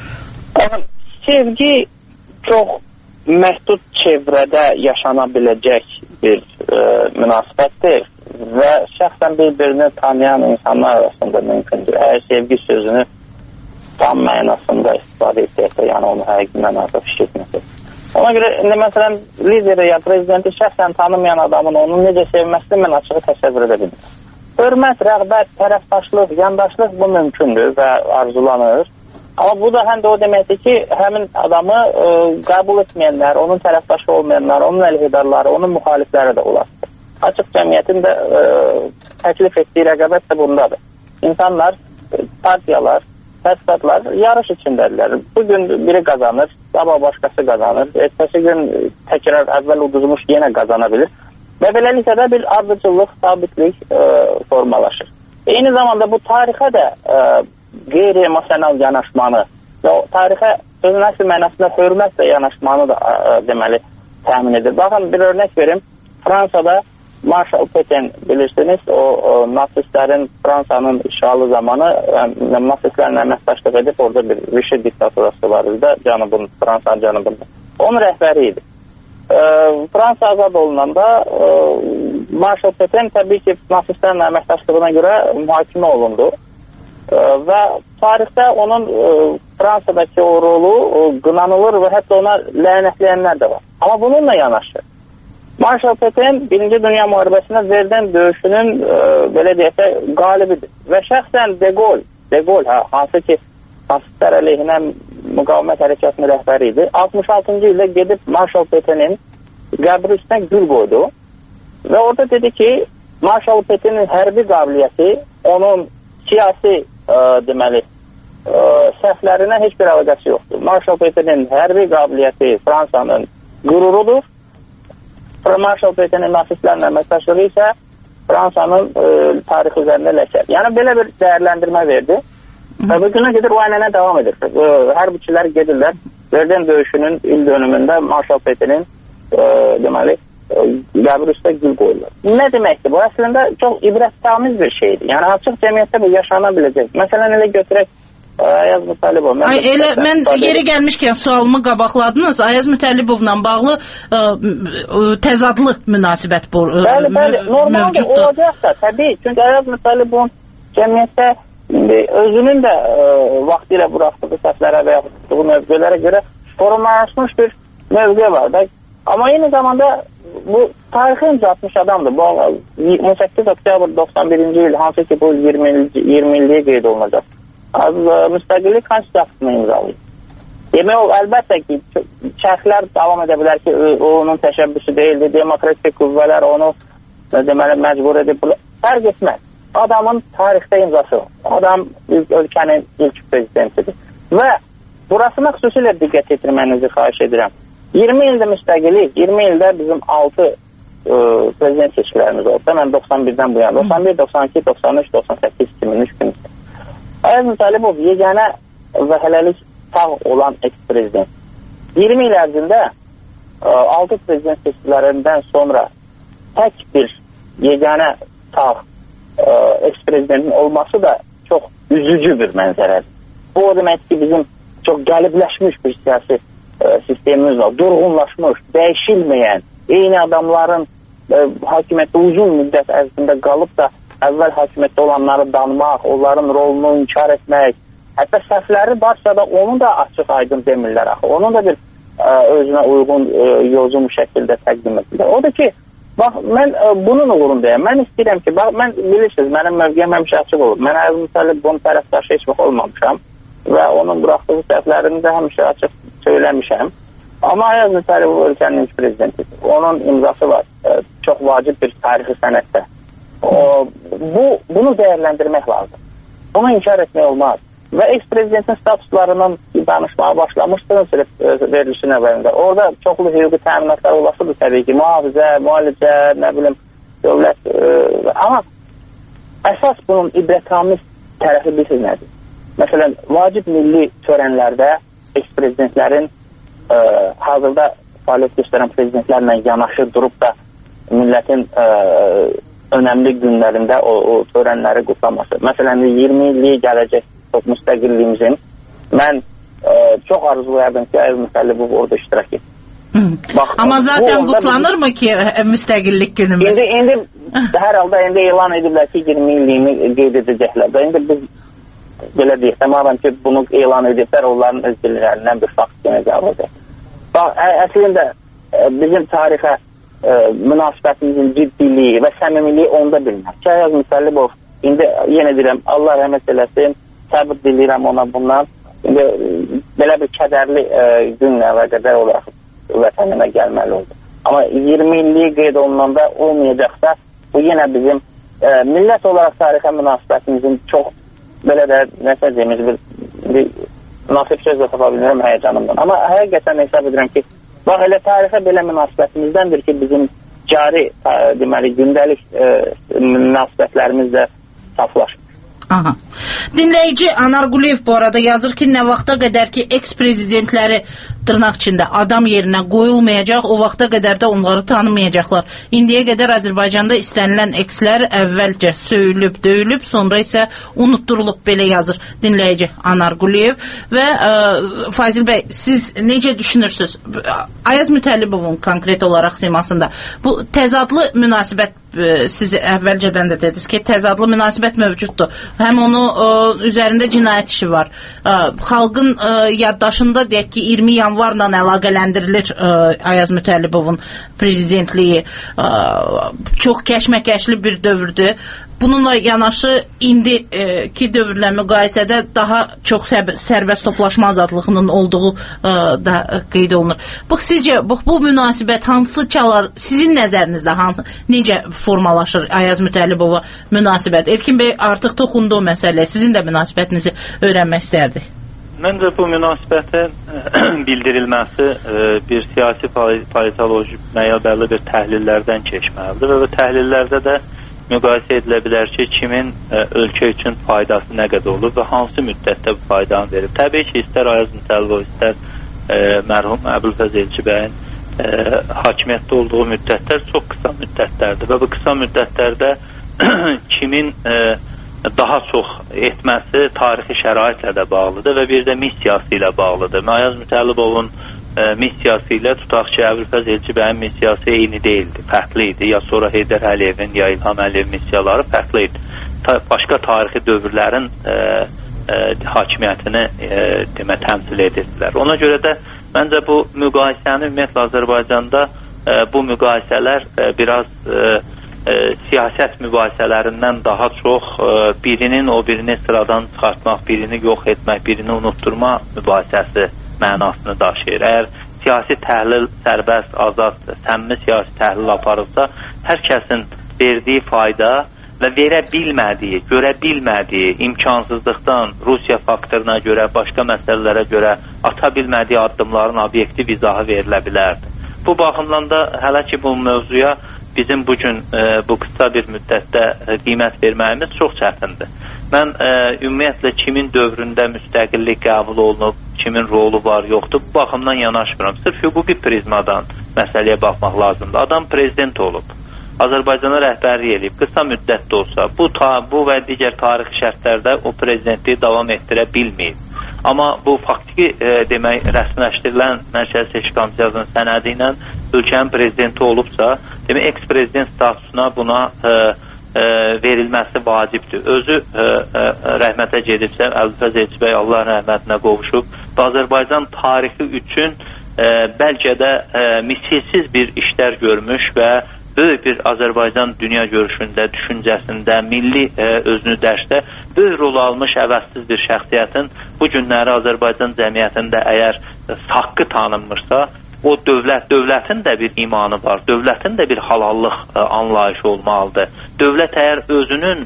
Sevgi çox məhdud çevrədə yaşana biləcək bir münasibətdir və şəxsən bir-birini tanıyan insanlar arasında mümkündür. Əgər sevgi sözünü tam mənasında istifadə etsə, yəni onu həqiqi mənada fikirləməsə. Ona görə, məsələn, lideri ya prezidenti şəxsən tanımayan adamın onu necə sevməsini mən açığı təsəvvür edə bilmirəm. Hörmət, rəğbət, tərəfdaşlıq, yandaşlıq bu mümkündür və arzulanır. Amma bu da həm də o deməkdir ki, həmin adamı qəbul etməyənlər, onun tərəfdaşı olmayanlar, onun əleyhidarları, onun müxalifləri də olar. Açıq cəmiyyətin də təklif etdiyi rəqabət də bundadır. İnsanlar, partiyalar, təsdiqatlar yarış içindədirlər. Bugün biri qazanır, sabah başqası qazanır. Ertəsi gün təkrar əvvəl uduzmuş yenə qazana bilir. Və beləliklə də bir ardıcıllıq, sabitlik formalaşır. Eyni zamanda bu tarixə də qeyri-emosional yanaşmanı və tarixə sözün əsl mənasında hörmətlə yanaşmanı da deməli təmin edir. Baxın, bir örnək verim. Fransada Marshal Petain, bilirsiniz, o nasistlərin Fransanın işğalı zamanı nasistlərlə əməkdaşlıq edib, orada bir Vichy diktatorası var idi, Fransanın cənubunda. Onun rəhbəri idi. Fransa azad olunanda Marshal Petain təbii ki, nasistlərlə əməkdaşlığına görə mühakimə olundu və tarixdə onun Fransadakı o rolu qınanılır və hətta ona lənətləyənlər də var. Amma bununla yanaşı Marshal Petain 1-ci Dünya müharibəsində Verden döyüşünün belə deyək qalibidir. Və şəxsən De Gaulle, hansı ki nasistlər əleyhinə müqavimət hərəkatının rəhbəri idi. 66-cı ildə gedib Marshal Peitainin qəbri üstünə gül qoydu və orada dedi ki, Marshal Peitainin hərbi qabiliyyəti onun siyasi deməli səhvlərinə heç bir əlaqəsi yoxdur. Marshal Peitainin hərbi qabiliyyəti Fransanın qürurudur. Marshal Peitainin nasistlərlə əməkdaşlığı isə Fransanın tarixi üzərində ləkədir. Yəni, belə bir dəyərləndirmə verdi. Və bu günə gedir, o ənənə davam edir. Hərbiçilər gedirlər. Verden döyüşünün il dönümündə Marshal Peitainin deməli, qəbir üstə gül qoyurlar. Nə deməkdir? Bu əslində çox ibrətamiz bir şeydir. Yəni, açıq cəmiyyətdə bu yaşana biləcək. Məsələn, elə götürək Ayaz Mütəllibov. Mən yeri gəlmişkən sualımı qabaqladınız. Ayaz Mütəllibovla bağlı təzadlı münasibət bəli, normalda olacaq da, təbii. Çünki Ayaz Mütəllibovun cəmiyyətdə özünün də vaxtı ilə buraxdığı səhvlərə və yaxud mövqelərə görə formalaşmış bir mövqe var da. Amma eyni zamanda bu tarixi imza atmış adamdır. Bu 18 oktyabr 91-ci il, hansı ki bu 20 illiyə qeyd olunacaq. müstəqillik konstitusiyasını imzalayıb. Demək o, əlbəttə ki, şərhlər davam edə bilər ki, onun təşəbbüsü deyildi, demokratik qüvvələr onu deməli məcbur edib, fərq etməz. Adamın tarixdə imzası var. Adam ölkənin ilk prezidentidir. Və burasına xüsusilə diqqət yetirmənizi xahiş edirəm. 20 ildə müstəqillik, 20 ildə bizim 6 prezident seçkilərimiz oldu. Mən 91-dən bu yana, 91, 92, 93, 98, 2003 gün. Ayaz Mütəllibov yeganə və hələlik sağ olan eks-prezident. 20 il ərzində 6 prezident seçkilərindən sonra tək bir yeganə sağ eks-prezidentin olması da çox üzücü bir mənzərədir. Bu o demək ki, bizim çox qəlibləşmiş bir siyasi sistemimiz var. Durğunlaşmış, dəyişilməyən, eyni adamların hakimiyyətdə uzun müddət ərzində qalıb da əvvəl hakimiyyətdə olanları danmaq, onların rolunu inkar etmək, hətta səhvləri varsa da onu da açıq aydın demirlər axı. Onu da bir özünə uyğun, yozum şəkildə təqdim edirlər. O da ki, bax, mən bunun uğrundayım. Mən istəyirəm ki, bax, mən bilirsiniz, mənim mövqeyim həmişə açıq olur. Mən Ayaz Mütəllibovun tərəfdaşı heç vaxt olmamışam və onun buraxdığı səhvlərini də həmişə açıq söyləmişəm. Amma Ayaz Mütəllibov ölkənin ilk prezidentidir. Onun imzası var. Çox vacib bir tarixi sənətdə. Bunu dəyərləndirmək lazım. Bunu inkar etmək olmaz. Və eks-prezidentin statuslarının danışmağa başlamışdınız verilişin əvvəlində. Orada çoxlu hüquqi təminatlar olasıdır təbii ki. Mühafizə, müalicə, nə bilim, dövlət. Amma əsas bunun ibrətamiz tərəfi bilirsiniz nədir? Məsələn, vacib milli törənlərdə eks-prezidentlərin hazırda fəaliyyət göstərən prezidentlərlə yanaşı durub da millətin önəmli günlərində o törənləri qutlaması. Məsələn, 20 illik gələcək müstəqilliyimizin mən çox arzulayardım ki, Ayaz Mütəllibov orada iştirak etsin. Amma zaten qutlanırmı ki müstəqillik günümüz? İndi hər halda elan ediblər ki 20 illiyini qeyd edəcəklər. İndi biz belə deyək, təmamen ki bunu elan ediblər, onların öz dillərindən bir fakt kimi qəbul edir. Əslində bizim tarixə münasibətimizin ciddiliyi və səmimiliyi onda bilmək. Ki Ayaz Mütəllibov, indi yenə deyirəm, Allah rəhmət eləsin, səbir diləyirəm ona bundan. İndi belə bir kədərli günlə və qədər olaraq vətənimə gəlməli oldu. Amma 20 illiyi qeyd olunanda olmayacaqsa, bu yenə bizim millət olaraq tarixə münasibətimizin çox belə də nəsə deyimiz bir münasib sözlə tapa bilmirəm həyəcanımdan. Amma həqiqətən hesab edirəm ki, bax elə tarixə belə münasibətimizdəndir ki, bizim cari, deməli, gündəlik münasibətlərimiz də saflaşır. Aha. Dinləyici Anar Quliyev bu arada yazır ki, nə vaxta qədər ki eks-prezidentləri dırnaq içində adam yerinə qoyulmayacaq, o vaxta qədər də onları tanımayacaqlar. İndiyə qədər Azərbaycanda istənilən ekslər əvvəlcə söyülüb, döyülüb, sonra isə unutturulub, belə yazır dinləyici Anar Quliyev. Və Fazil bəy, siz necə düşünürsünüz? Ayaz Mütəllibovun konkret olaraq simasında bu təzadlı münasibət, siz əvvəlcədən də dediniz ki, təzadlı münasibət mövcuddur. Həm onu üzərində cinayət işi var. Xalqın yaddaşında deyək ki, 20 yanvarla əlaqələndirilir Ayaz Mütəllibovun prezidentliyi. Çox kəşməkəşli bir dövrdür. Bununla yanaşı indiki dövrlə müqayisədə daha çox sərbəst toplaşma azadlığının olduğu da qeyd olunur. Bax, sizcə bu münasibət hansı çalar, sizin nəzərinizdə necə formalaşır Ayaz Mütəllibova münasibət? Elkin bəy artıq toxundu o məsələyə, sizin də münasibətinizi öyrənmək istərdik. Məncə bu münasibətin bildirilməsi bir siyasi politoloji müəyyən bəlli bir təhlillərdən keçməlidir və təhlillərdə də müqayisə edilə bilər ki, kimin ölkə üçün faydası nə qədər olur və hansı müddətdə bu faydanı verib. Təbii ki, istər Ayaz Mütəllibov, istər mərhum Əbülfəz Elçibəyin hakimiyyətdə olduğu müddətlər çox qısa müddətlərdir və bu qısa müddətlərdə kimin daha çox etməsi tarixi şəraitlə də bağlıdır və bir də missiyası ilə bağlıdır. Ayaz Mütəllibovun missiyası ilə tutaq ki, Əbülfəz Elçibəyin missiyası eyni deyildi, fərqli idi. Ya sonra Heydər Əliyevin, ya İlham Əliyev missiyaları fərqli idi. Başqa tarixi dövrlərin hakimiyyətini təmsil edirdilər. Ona görə də məncə bu müqayisəni ümumiyyətlə Azərbaycanda bu müqayisələr biraz siyasət mübahisələrindən daha çox birinin o birini sıradan çıxartmaq, birini yox etmək, birini unutturma mübahisəsi mənasını daşıyır. Əgər siyasi təhlil sərbəst, azad, səmimi siyasi təhlil aparılsa, hər kəsin verdiyi fayda və verə bilmədiyi, görə bilmədiyi imkansızlıqdan, Rusiya faktoruna görə, başqa məsələlərə görə ata bilmədiyi addımların obyektiv izahı verilə bilərdi. Bu baxımdan da hələ ki bu mövzuya bizim bugün bu qısa bir müddətdə qiymət verməyimiz çox çətindir. Mən ümumiyyətlə kimin dövründə müstəqillik qəbul olunub, kimin rolu var, yoxdur, bu baxımdan yanaşmıram. Sırf hüquqi prizmadan məsələyə baxmaq lazımdır. Adam prezident olub, Azərbaycana rəhbərlik edib, qısa müddətdə olsa, bu və digər tarixi şərtlərdə o prezidentliyi davam etdirə bilməyib. Amma bu faktiki demək rəsmiləşdirilən Mərkəzi Seçki Komissiyasının sənədi ilə ölkənin prezidenti olubsa, demək eks-prezident statusuna buna verilməsi vacibdir. Özü rəhmətə gedibsə, Əbülfəz Elçibəy Allah rəhmətinə qovuşub və Azərbaycan tarixi üçün bəlkə də misilsiz bir işlər görmüş və böyük bir Azərbaycan dünya görüşündə, düşüncəsində, milli özünü dərsdə böyük rol almış əvəzsiz bir şəxsiyyətin bu günləri Azərbaycan cəmiyyətində əgər haqqı tanınmırsa, o dövlətin də bir imanı var, dövlətin də bir halallıq anlayışı olmalıdır. Dövlət əgər özünün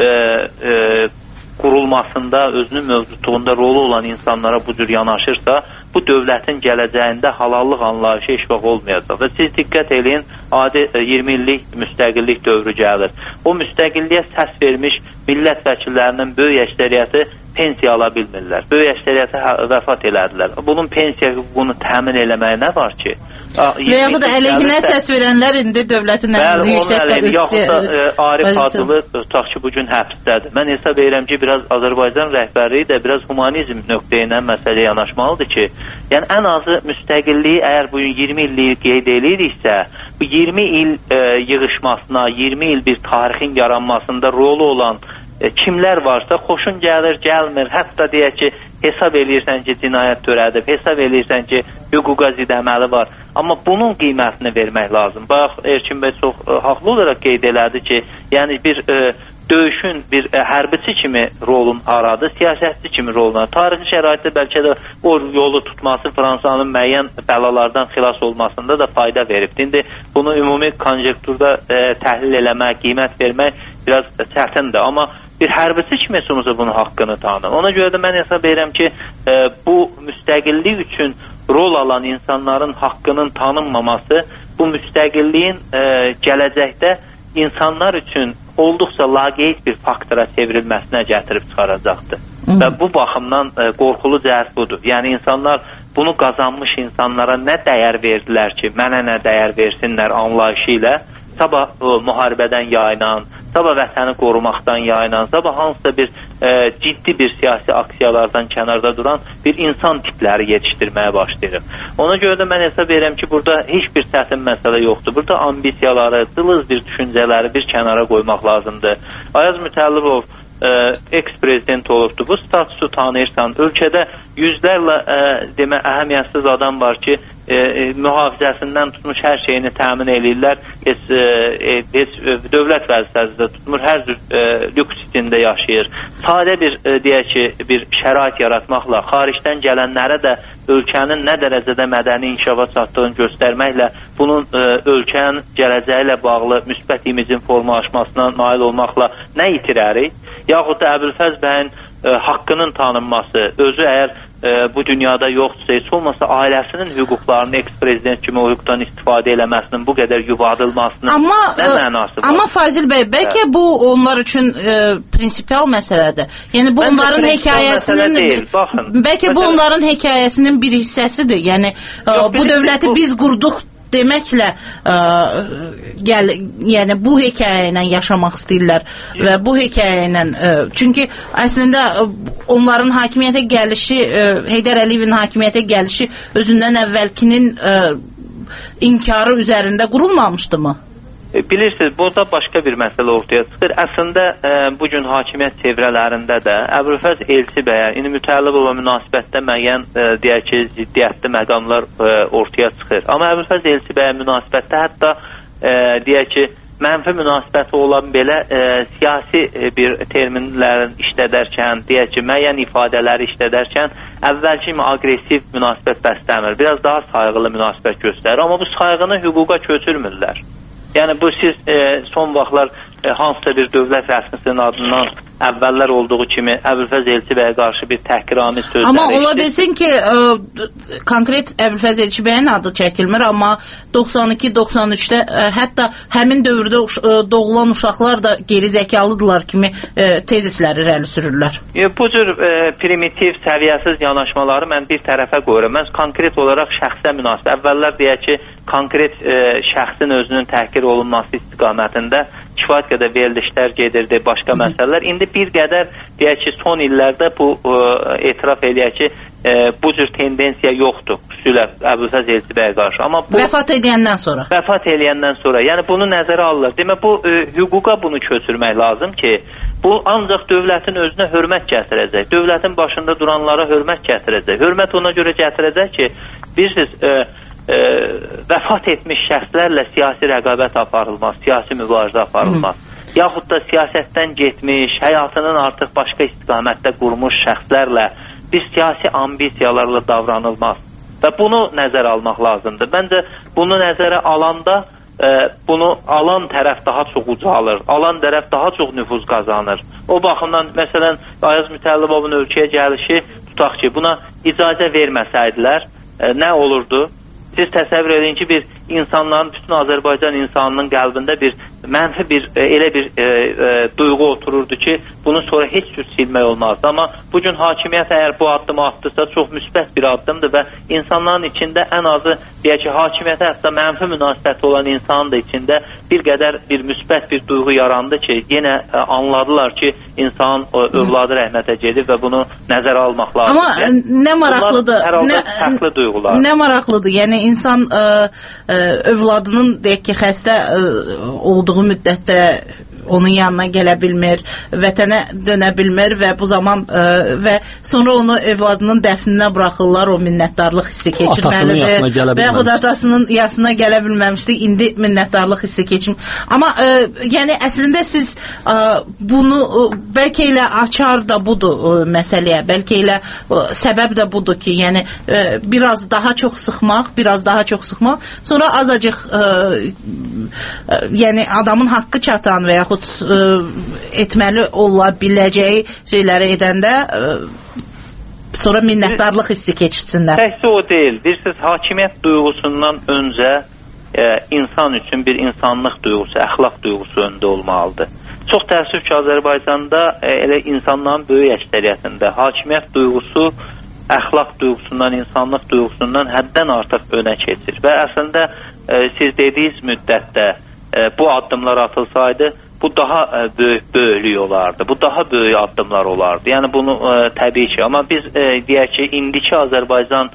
qurulmasında, özünün mövcudluğunda rolu olan insanlara bu cür yanaşırsa, bu dövlətin gələcəyində halallıq anlayışı heç vaxt olmayacaq. Və siz diqqət eləyin, adi 20 illik müstəqillik dövrü gəlir. O müstəqilliyə səs vermiş millət vəkillərinin böyük əksəriyyəti pensiya ala bilmirlər. Böyük əksəriyyəti vəfat elədilər. Bunun pensiya hüququnu təmin eləməyə nə var ki? Və yaxud da əleyhinə səs verənlər indi dövlətin yüksək yaxud da Arif Hacılı tutaq ki, bugün həbsdədir. Mən hesab edirəm ki, biraz Azərbaycan rəhbərliyi də biraz humanizm nöqteyindən məsələyə yanaşmalıdır ki, yəni ən azı müstəqilliyi əgər bugün 20 illiyi qeyd ediriksə, bu 20 il yığışmasına, 20 il bir tarixin yaranmasında rolu olan kimlər varsa xoşun gəlir, gəlmir, hətta deyək ki, hesab eləyirsən ki, cinayət törədib, hesab eləyirsən ki, hüquqa zidd əməli var. Amma bunun qiymətini vermək lazım. Bax, Erkin bəy çox haqlı olaraq qeyd elədi ki, yəni bir döyüşün bir hərbiçi kimi rolun haradır, siyasətçi kimi roluna. Tarixi şəraitdə bəlkə də o yolu tutması Fransanın müəyyən bəlalardan xilas olmasında da fayda verib. İndi bunu ümumi konjekturda təhlil eləmək, qiymət vermək biraz çətindir. Amma bir hərbiçi kimi bunun haqqını tanır. Ona görə də mən hesab edirəm ki, bu müstəqillik üçün rol alan insanların haqqının tanınmaması bu müstəqilliyin gələcəkdə insanlar üçün olduqca laqeyd bir faktora çevrilməsinə gətirib çıxaracaqdır. Və bu baxımdan qorxulu cəhət budur. Yəni insanlar bunu qazanmış insanlara nə dəyər verdilər ki, mənə nə dəyər versinlər anlayışı ilə sabah müharibədən yayınan, sabah vətəni qorumaqdan yayınan, sabah hansısa bir ciddi bir siyasi aksiyalardan kənarda duran bir insan tipləri yetişdirməyə başlayırıq. Ona görə də mən hesab edirəm ki, burada heç bir çətin məsələ yoxdur. Burada ambisiyaları, cılız bir düşüncələri bir kənara qoymaq lazımdır. Ayaz Mütəllibov eks-prezident olubdur. Bu statusu tanıyırsan, ölkədə yüzlərlə demə əhəmiyyətsiz adam var ki, mühafizəsindən tutmuş hər şeyini təmin eləyirlər, heç dövlət vəzifəsində tutmur, hər cür lüks içində yaşayır. Sadə bir, deyək ki, bir şərait yaratmaqla, xaricdən gələnlərə də ölkənin nə dərəcədə mədəni inkişafa çatdığını göstərməklə, bunun ölkənin gələcəyi ilə bağlı müsbət imicin formalaşmasına nail olmaqla nə itirərik? Yaxud da Əbülfəz bəyin haqqının tanınması, özü əgər bu dünyada yoxdursa, heç olmasa ailəsinin hüquqlarını eks-prezident kimi o hüquqdan istifadə eləməsinin bu qədər yubadılmasının nə mənası var? Amma Fazil bəy, bəlkə bu onlar üçün prinsipial məsələdir. Yəni bu onların hekayəsinin bəlkə bu onların hekayəsinin bir hissəsidir. Yəni bu dövləti biz qurduq deməklə yəni bu hekayə ilə yaşamaq istəyirlər və bu hekayə ilə çünki əslində onların hakimiyyətə gəlişi, Heydər Əliyevin hakimiyyətə gəlişi özündən əvvəlkinin inkarı üzərində qurulmamışdımı? Bilirsiniz, burada başqa bir məsələ ortaya çıxır. Əslində, bugün hakimiyyət çevrələrində də Əbülfəz Elçibəyə, indi Mütəllibova münasibətdə müəyyən, deyək ki, ziddiyyətli məqamlar ortaya çıxır. Amma Əbülfəz Elçibəyə münasibətdə hətta, deyək ki, mənfi münasibəti olan belə siyasi bir terminlərin işlədərkən, deyək ki, müəyyən ifadələri işlədərkən əvvəlki kimi aqressiv münasibət bəsləmir. Biraz daha sayğılı münasibət göstərir. Amma bu sayğını hüquqa köçürmürlər. Yəni bu siz son vaxtlar hansısa bir dövlət rəsmisinin adından əvvəllər olduğu kimi Əbülfəz Elçibəyə qarşı bir təhqiramiz sözləri. Amma ola bilsin ki, konkret Əbülfəz Elçibəyin adı çəkilmir, amma 92-93-də hətta həmin dövrdə doğulan uşaqlar da geri zəkalıdırlar kimi tezisləri irəli sürürlər. Bu cür primitiv, səviyyəsiz yanaşmaları mən bir tərəfə qoyuram. Mən konkret olaraq şəxsə münasibət. Əvvəllər deyək ki, konkret şəxsin özünün təhqir olunması istiqamətində kifayət qədər verilişlər gedirdi, başqa məsələlər. İndi bir qədər deyək ki, son illərdə bu etiraf eləyək ki, bu cür tendensiya yoxdur, xüsusilə Əbülfəz Elçibəyə qarşı. Amma bu vəfat edəndən sonra. Vəfat edəndən sonra. Yəni bunu nəzərə alırlar. Demək bu hüquqa bunu köçürmək lazım ki, bu ancaq dövlətin özünə hörmət gətirəcək. Dövlətin başında duranlara hörmət gətirəcək. Hörmət ona görə gətirəcək ki, bilirsiniz, vəfat etmiş şəxslərlə siyasi rəqabət aparılmaz, siyasi mübarizə aparılmaz. Yaxud da siyasətdən getmiş, həyatının artıq başqa istiqamətdə qurmuş şəxslərlə bir siyasi ambisiyalarla davranılmaz. Və bunu nəzərə almaq lazımdır. Məncə bunu nəzərə alanda bunu alan tərəf daha çox ucalır, alan tərəf daha çox nüfuz qazanır. O baxımdan, məsələn, Ayaz Mütəllibovun ölkəyə gəlişi, tutaq ki, buna icazə verməsəydilər, nə olurdu? Siz təsəvvür edin ki, bir insanların, bütün Azərbaycan insanının qəlbində bir mənfi bir, elə bir duyğu otururdu ki, bunu sonra heç cür silmək olmazdı. Amma bugün hakimiyyət əgər bu addımı atdırsa, çox müsbət bir addımdır və insanların içində ən azı, deyək ki, hakimiyyətə hətta mənfi münasibəti olan insanın da içində bir qədər bir müsbət bir duyğu yarandı ki, yenə anladılar ki, insan övladı rəhmətə gedib və bunu nəzərə almaq lazımdır. Amma nə maraqlıdır, hər halda fərqli duyğular. Nə maraqlıdır, yəni insan övladının deyək ki, xəstə olduğu müddətdə onun yanına gələ bilmir, vətənə dönə bilmir və bu zaman və sonra onu övladının dəfninə buraxırlar, o minnətdarlıq hissi keçirməlidir və yaxud atasının yasına gələ bilməmişdik, indi minnətdarlıq hissi keçir. Amma yəni əslində siz bunu bəlkə elə açar da budur məsələyə, bəlkə elə səbəb də budur ki, yəni biraz daha çox sıxmaq, sonra azacıq yəni adamın haqqı çatan və yaxud etməli ola biləcəyi şeyləri edəndə sonra minnətdarlıq hissi keçirsinlər. Təhsil o deyil. Bilirsiniz, hakimiyyət duyğusundan öncə insan üçün bir insanlıq duyğusu, əxlaq duyğusu öndə olmalıdır. Çox təəssüf ki, Azərbaycanda elə insanların böyük əksəriyyətində hakimiyyət duyğusu əxlaq duyğusundan, insanlıq duyğusundan həddən artıq önə keçir. Və əslində siz dediyiniz müddətdə bu addımlar atılsaydı, bu daha böyüklük olardı. Bu daha böyük addımlar olardı. Yəni bunu təbii ki, amma biz deyək ki, indiki Azərbaycan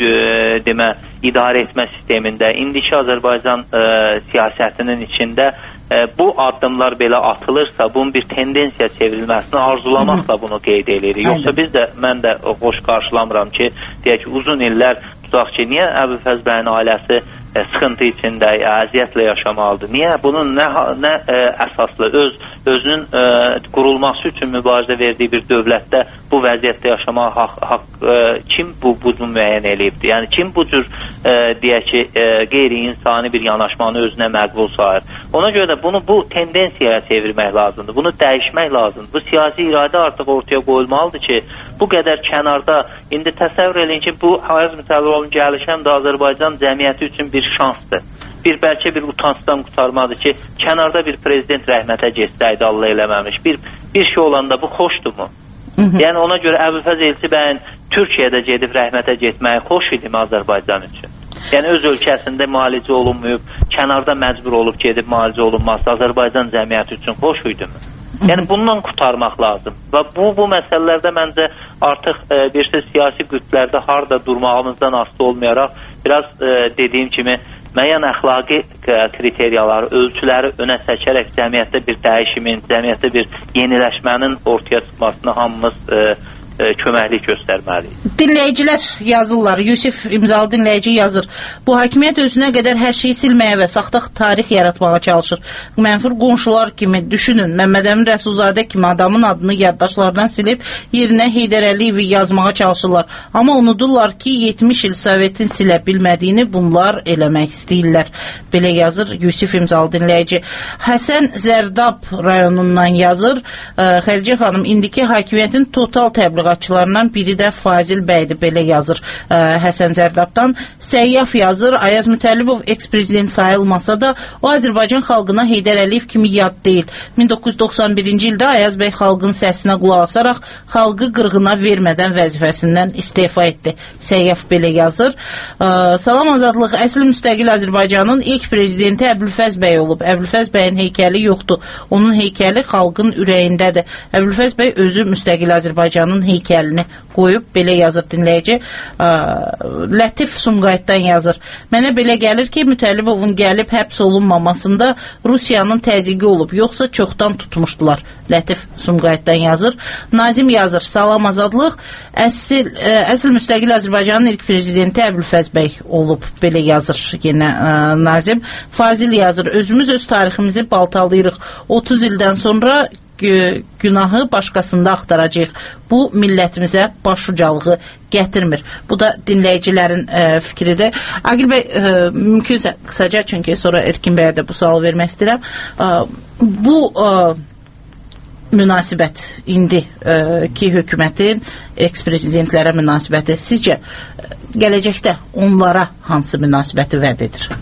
idarə etmə sistemində, indiki Azərbaycan siyasətinin içində bu addımlar belə atılırsa, bunun bir tendensiya çevrilməsini arzulamaqla bunu qeyd edirik. Yoxsa biz də, mən də xoş qarşılamıram ki, deyək ki, uzun illər tutaq ki, niyə Əbülfəz bəyin ailəsi sıxıntı içində, əziyyətlə yaşamalıdır? Niyə? Bunun nə əsaslı, özünün qurulması üçün mübarizə verdiyi bir dövlətdə bu vəziyyətdə yaşamağa kim bunu müəyyən eləyibdir? Yəni, kim bu cür, deyək ki, qeyri-insani bir yanaşmanı özünə məqbul sayır? Ona görə də bunu bu tendensiyaya çevirmək lazımdır, bunu dəyişmək lazımdır. Bu siyasi iradə artıq ortaya qoyulmalıdır ki, bu qədər kənarda, indi təsəvvür edin ki, bu Ayaz Mütəllibovun gəlişən də Azərbaycan cəmiyyəti üçün bir şansdır. Bəlkə bir utancdan qurtarmadır ki, kənarda bir prezident rəhmətə geçsəydi, Allah eləməmiş. Bir şey olanda bu xoşdurmu? Yəni ona görə Əbülfəz Elçibəyin Türkiyədə gedib rəhmətə getməyi xoş idimi Azərbaycan üçün? Yəni öz ölkəsində müalicə olunmayıb, kənarda məcbur olub gedib müalicə olunması Azərbaycan cəmiyyəti üçün xoş idimi? Yəni bundan qurtarmaq lazım. Və bu məsələlərdə məncə artıq bir siyasi qütblərdə harda durmağımızdan asılı olmayaraq biraz dediyim kimi müəyyən əxlaqi kriteriyaları, ölçüləri önə çəkərək cəmiyyətdə bir dəyişimin, cəmiyyətdə bir yeniləşmənin ortaya çıxmasını hamımız köməklik göstərməliyik. Dinləyicilər yazırlar. Yusif imzalı dinləyici yazır. Bu hakimiyyət özünə qədər hər şeyi silməyə və saxta tarix yaratmağa çalışır. Mənfur qonşular kimi düşünün. Məmməd Əmin Rəsulzadə kimi adamın adını yaddaşlardan silib yerinə Heydər Əliyevi yazmağa çalışırlar. Amma unudurlar ki 70 il Sovetin silə bilmədiyini bunlar eləmək istəyirlər. Belə yazır Yusif imzalı dinləyici. Həsən Zərdab rayonundan yazır. Xədicə xanım, indiki hakimiyyətin total təbliğatçılarından biri də Fazil bəydir, belə yazır Həsən Zərdabdan. Səyyaf yazır, Ayaz Mütəllibov eks-prezident sayılmasa da o Azərbaycan xalqına Heydər Əliyev kimi yad deyil. 1991-ci ildə Ayaz bəy xalqın səsinə qulaq asaraq xalqı qırğına vermədən vəzifəsindən istefa etdi. Səyyaf belə yazır. Salam Azadlıq, əsl müstəqil Azərbaycanın ilk prezidenti Əbülfəz bəy olub. Əbülfəz bəyin heykəli yoxdur. Onun heykəli xalqın ürəyindədir. Əbülfəz bəy özü müstəqil Azərbaycanın heykəlini qoyub, belə yazır dinləyici. Lətif Sumqayıtdan yazır. Mənə belə gəlir ki, Mütəllibovun gəlib həbs olunmamasında Rusiyanın təzyiqi olub, yoxsa çoxdan tutmuşdular. Lətif Sumqayıtdan yazır. Nazim yazır. Salam Azadlıq, əsl müstəqil Azərbaycanın ilk prezidenti Əbülfəz bəy olub, belə yazır yenə Nazim. Fazil yazır. Özümüz öz tariximizi baltalayırıq. 30 ildən sonra günahı başqasında axtaracaq. Bu millətimizə başucalığı gətirmir. Bu da dinləyicilərin fikridir. Aqil bəy, mümkünsə qısaca, çünki sonra Erkin bəyə də bu sualı vermək istəyirəm. Bu münasibət indiki hökumətin eks-prezidentlərə münasibəti sizcə gələcəkdə onlara hansı münasibəti vəd edir?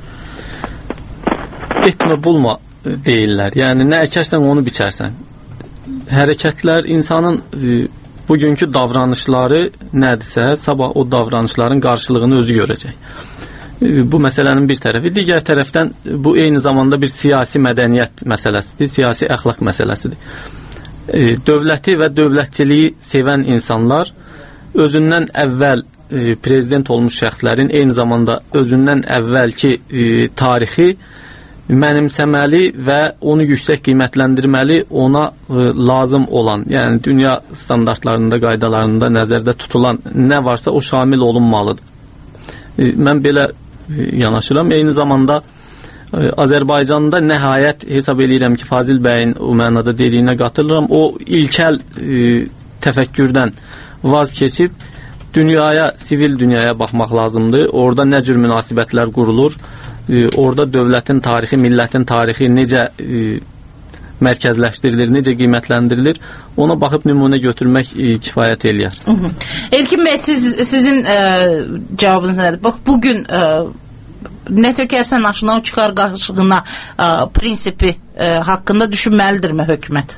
Etmə bulma deyirlər. Yəni nə əkərsən onu biçərsən. Hərəkətlər insanın bugünkü davranışları nədirsə, sabah o davranışların qarşılığını özü görəcək. Bu məsələnin bir tərəfi. Digər tərəfdən bu eyni zamanda bir siyasi mədəniyyət məsələsidir, siyasi əxlaq məsələsidir. Dövləti və dövlətçiliyi sevən insanlar özündən əvvəl prezident olmuş şəxslərin eyni zamanda özündən əvvəlki tarixi mənimsəməli və onu yüksək qiymətləndirməli, ona lazım olan, yəni dünya standartlarında, qaydalarında nəzərdə tutulan nə varsa o şamil olunmalıdır. Mən belə yanaşıram. Eyni zamanda Azərbaycanda nəhayət hesab edirəm ki, Fazil bəyin o mənada dediyinə qatılıram. O ilkəl təfəkkürdən vaz keçib dünyaya, sivil dünyaya baxmaq lazımdır. Orada nə cür münasibətlər qurulur, orada dövlətin tarixi, millətin tarixi necə mərkəzləşdirilir, necə qiymətləndirilir, ona baxıb nümunə götürmək kifayət eləyər. Erkin bəy, sizin cavabınız nədir? Bax, bugün nə tökərsən aşına o çıxar qarşılığına prinsipi haqqında düşünməlidirmi hökumət?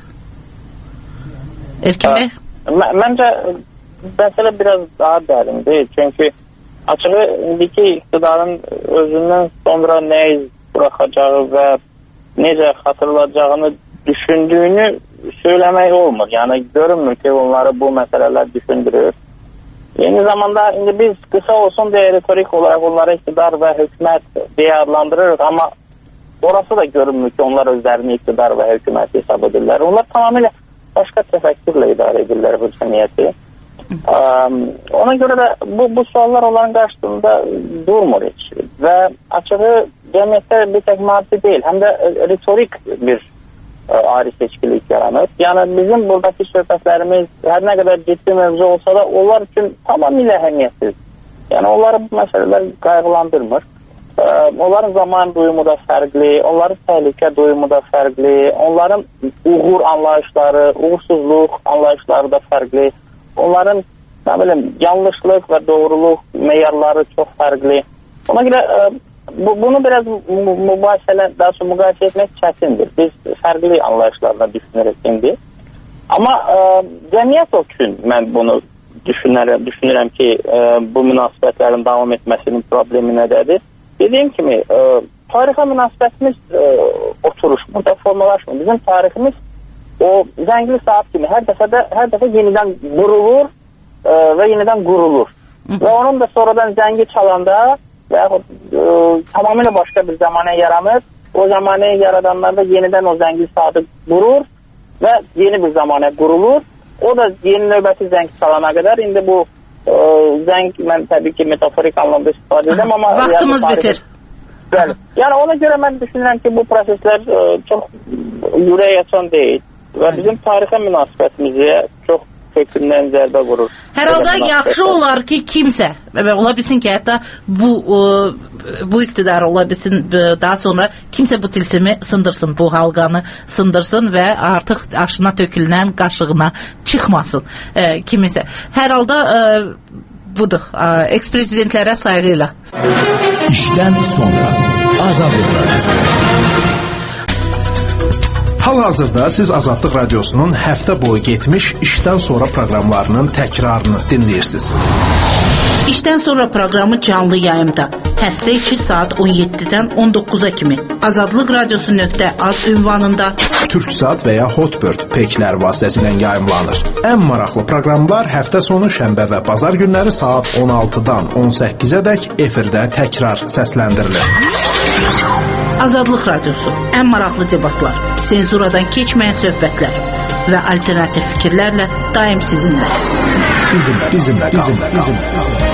Erkin bəy? Məncə məsələ biraz daha dərindir. Çünki açığı indiki iqtidarın özündən sonra nə iz buraxacağı və necə xatırlayacağını düşündüyünü söyləmək olmur. Yəni görünmür ki, onları bu məsələlər düşündürür. Eyni zamanda indi biz qısa olsun deyə retorik olaraq onları iqtidar və hökumət deyə adlandırırıq, amma orası da görünmür ki, onlar özlərini iqtidar və hökumət hesab edirlər. Onlar tamamilə başqa təfəkkürlə idarə edirlər bu cəmiyyəti. Ona görə də bu suallar onların qarşısında durmur heç. Və açığı cəmiyyətdə bir tek maddi deyil, həm də retorik bir ayrı seçkilik yaranır. Yəni bizim buradakı söhbətlərimiz hər nə qədər ciddi mövzu olsa da onlar üçün tamamilə əhəmiyyətsiz. Yəni onları bu məsələlər qayğılandırmır. Onların zaman duyumu da fərqli, onların təhlükə duyumu da fərqli, onların uğur anlayışları, uğursuzluq anlayışları da fərqli. Onların yanlışlıq və doğruluq meyarları çox fərqli. Ona görə bunu biraz müqayisə etmək çətindir. Biz fərqli anlayışlarla düşünürük indi. Amma cəmiyyət üçün mən bunu düşünürəm ki, bu münasibətlərin davam etməsinin problemi nədədir? Dediyim kimi, tarixə münasibətimiz oturuşmur da formalaşmır. Bizim tariximiz o zəngli saat kimi hər dəfə yenidən qurulur və yenidən qurulur. Və onun da sonradan zəngi çalanda və tamamilə başqa bir zamanə yaranır. O zamanə yaradanlar da yenidən o zəngli saatı qurur və yeni bir zamanə qurulur. o da yeni növbəti zəng çalana qədər, indi bu zəng, mən təbii ki, metaforik anlamda istifadə edəm, amma... Vaxtımız bitir. Bəli. Yəni ona görə mən düşünürəm ki, bu proseslər çox ürək açan deyil və bizim tarixə münasibətimizə çox kökündən zərbə vurur. Hər halda yaxşı olar ki, kimsə, ola bilsin ki, hətta bu iqtidar ola bilsin, daha sonra kimsə bu tilsimi sındırsın, bu halqanı sındırsın və artıq aşına tökülən qaşığına çıxmasın kiminsə. Hər halda budur, eks-prezidentlərə sayğı ilə. İşdən sonra Azadlıq Radyosu. Hal-hazırda siz Azadlıq Radyosunun həftə boyu getmiş işdən sonra proqramlarının təkrarını dinləyirsiniz. İşdən sonra proqramı canlı yayımda. Həftə içi saat 17-dən 19-a kimi Azadlıq Radyosu.az ünvanında Türksat və ya Hotbird peklər vasitəsilə yayımlanır. Ən maraqlı proqramlar həftə sonu şənbə və bazar günləri saat 16-dan 18-ə dək efirdə təkrar səsləndirilir. Azadlıq Radyosu. Ən maraqlı debatlar, senzuradan keçməyən söhbətlər və alternativ fikirlərlə daim sizinlə. Bizimlə qalın.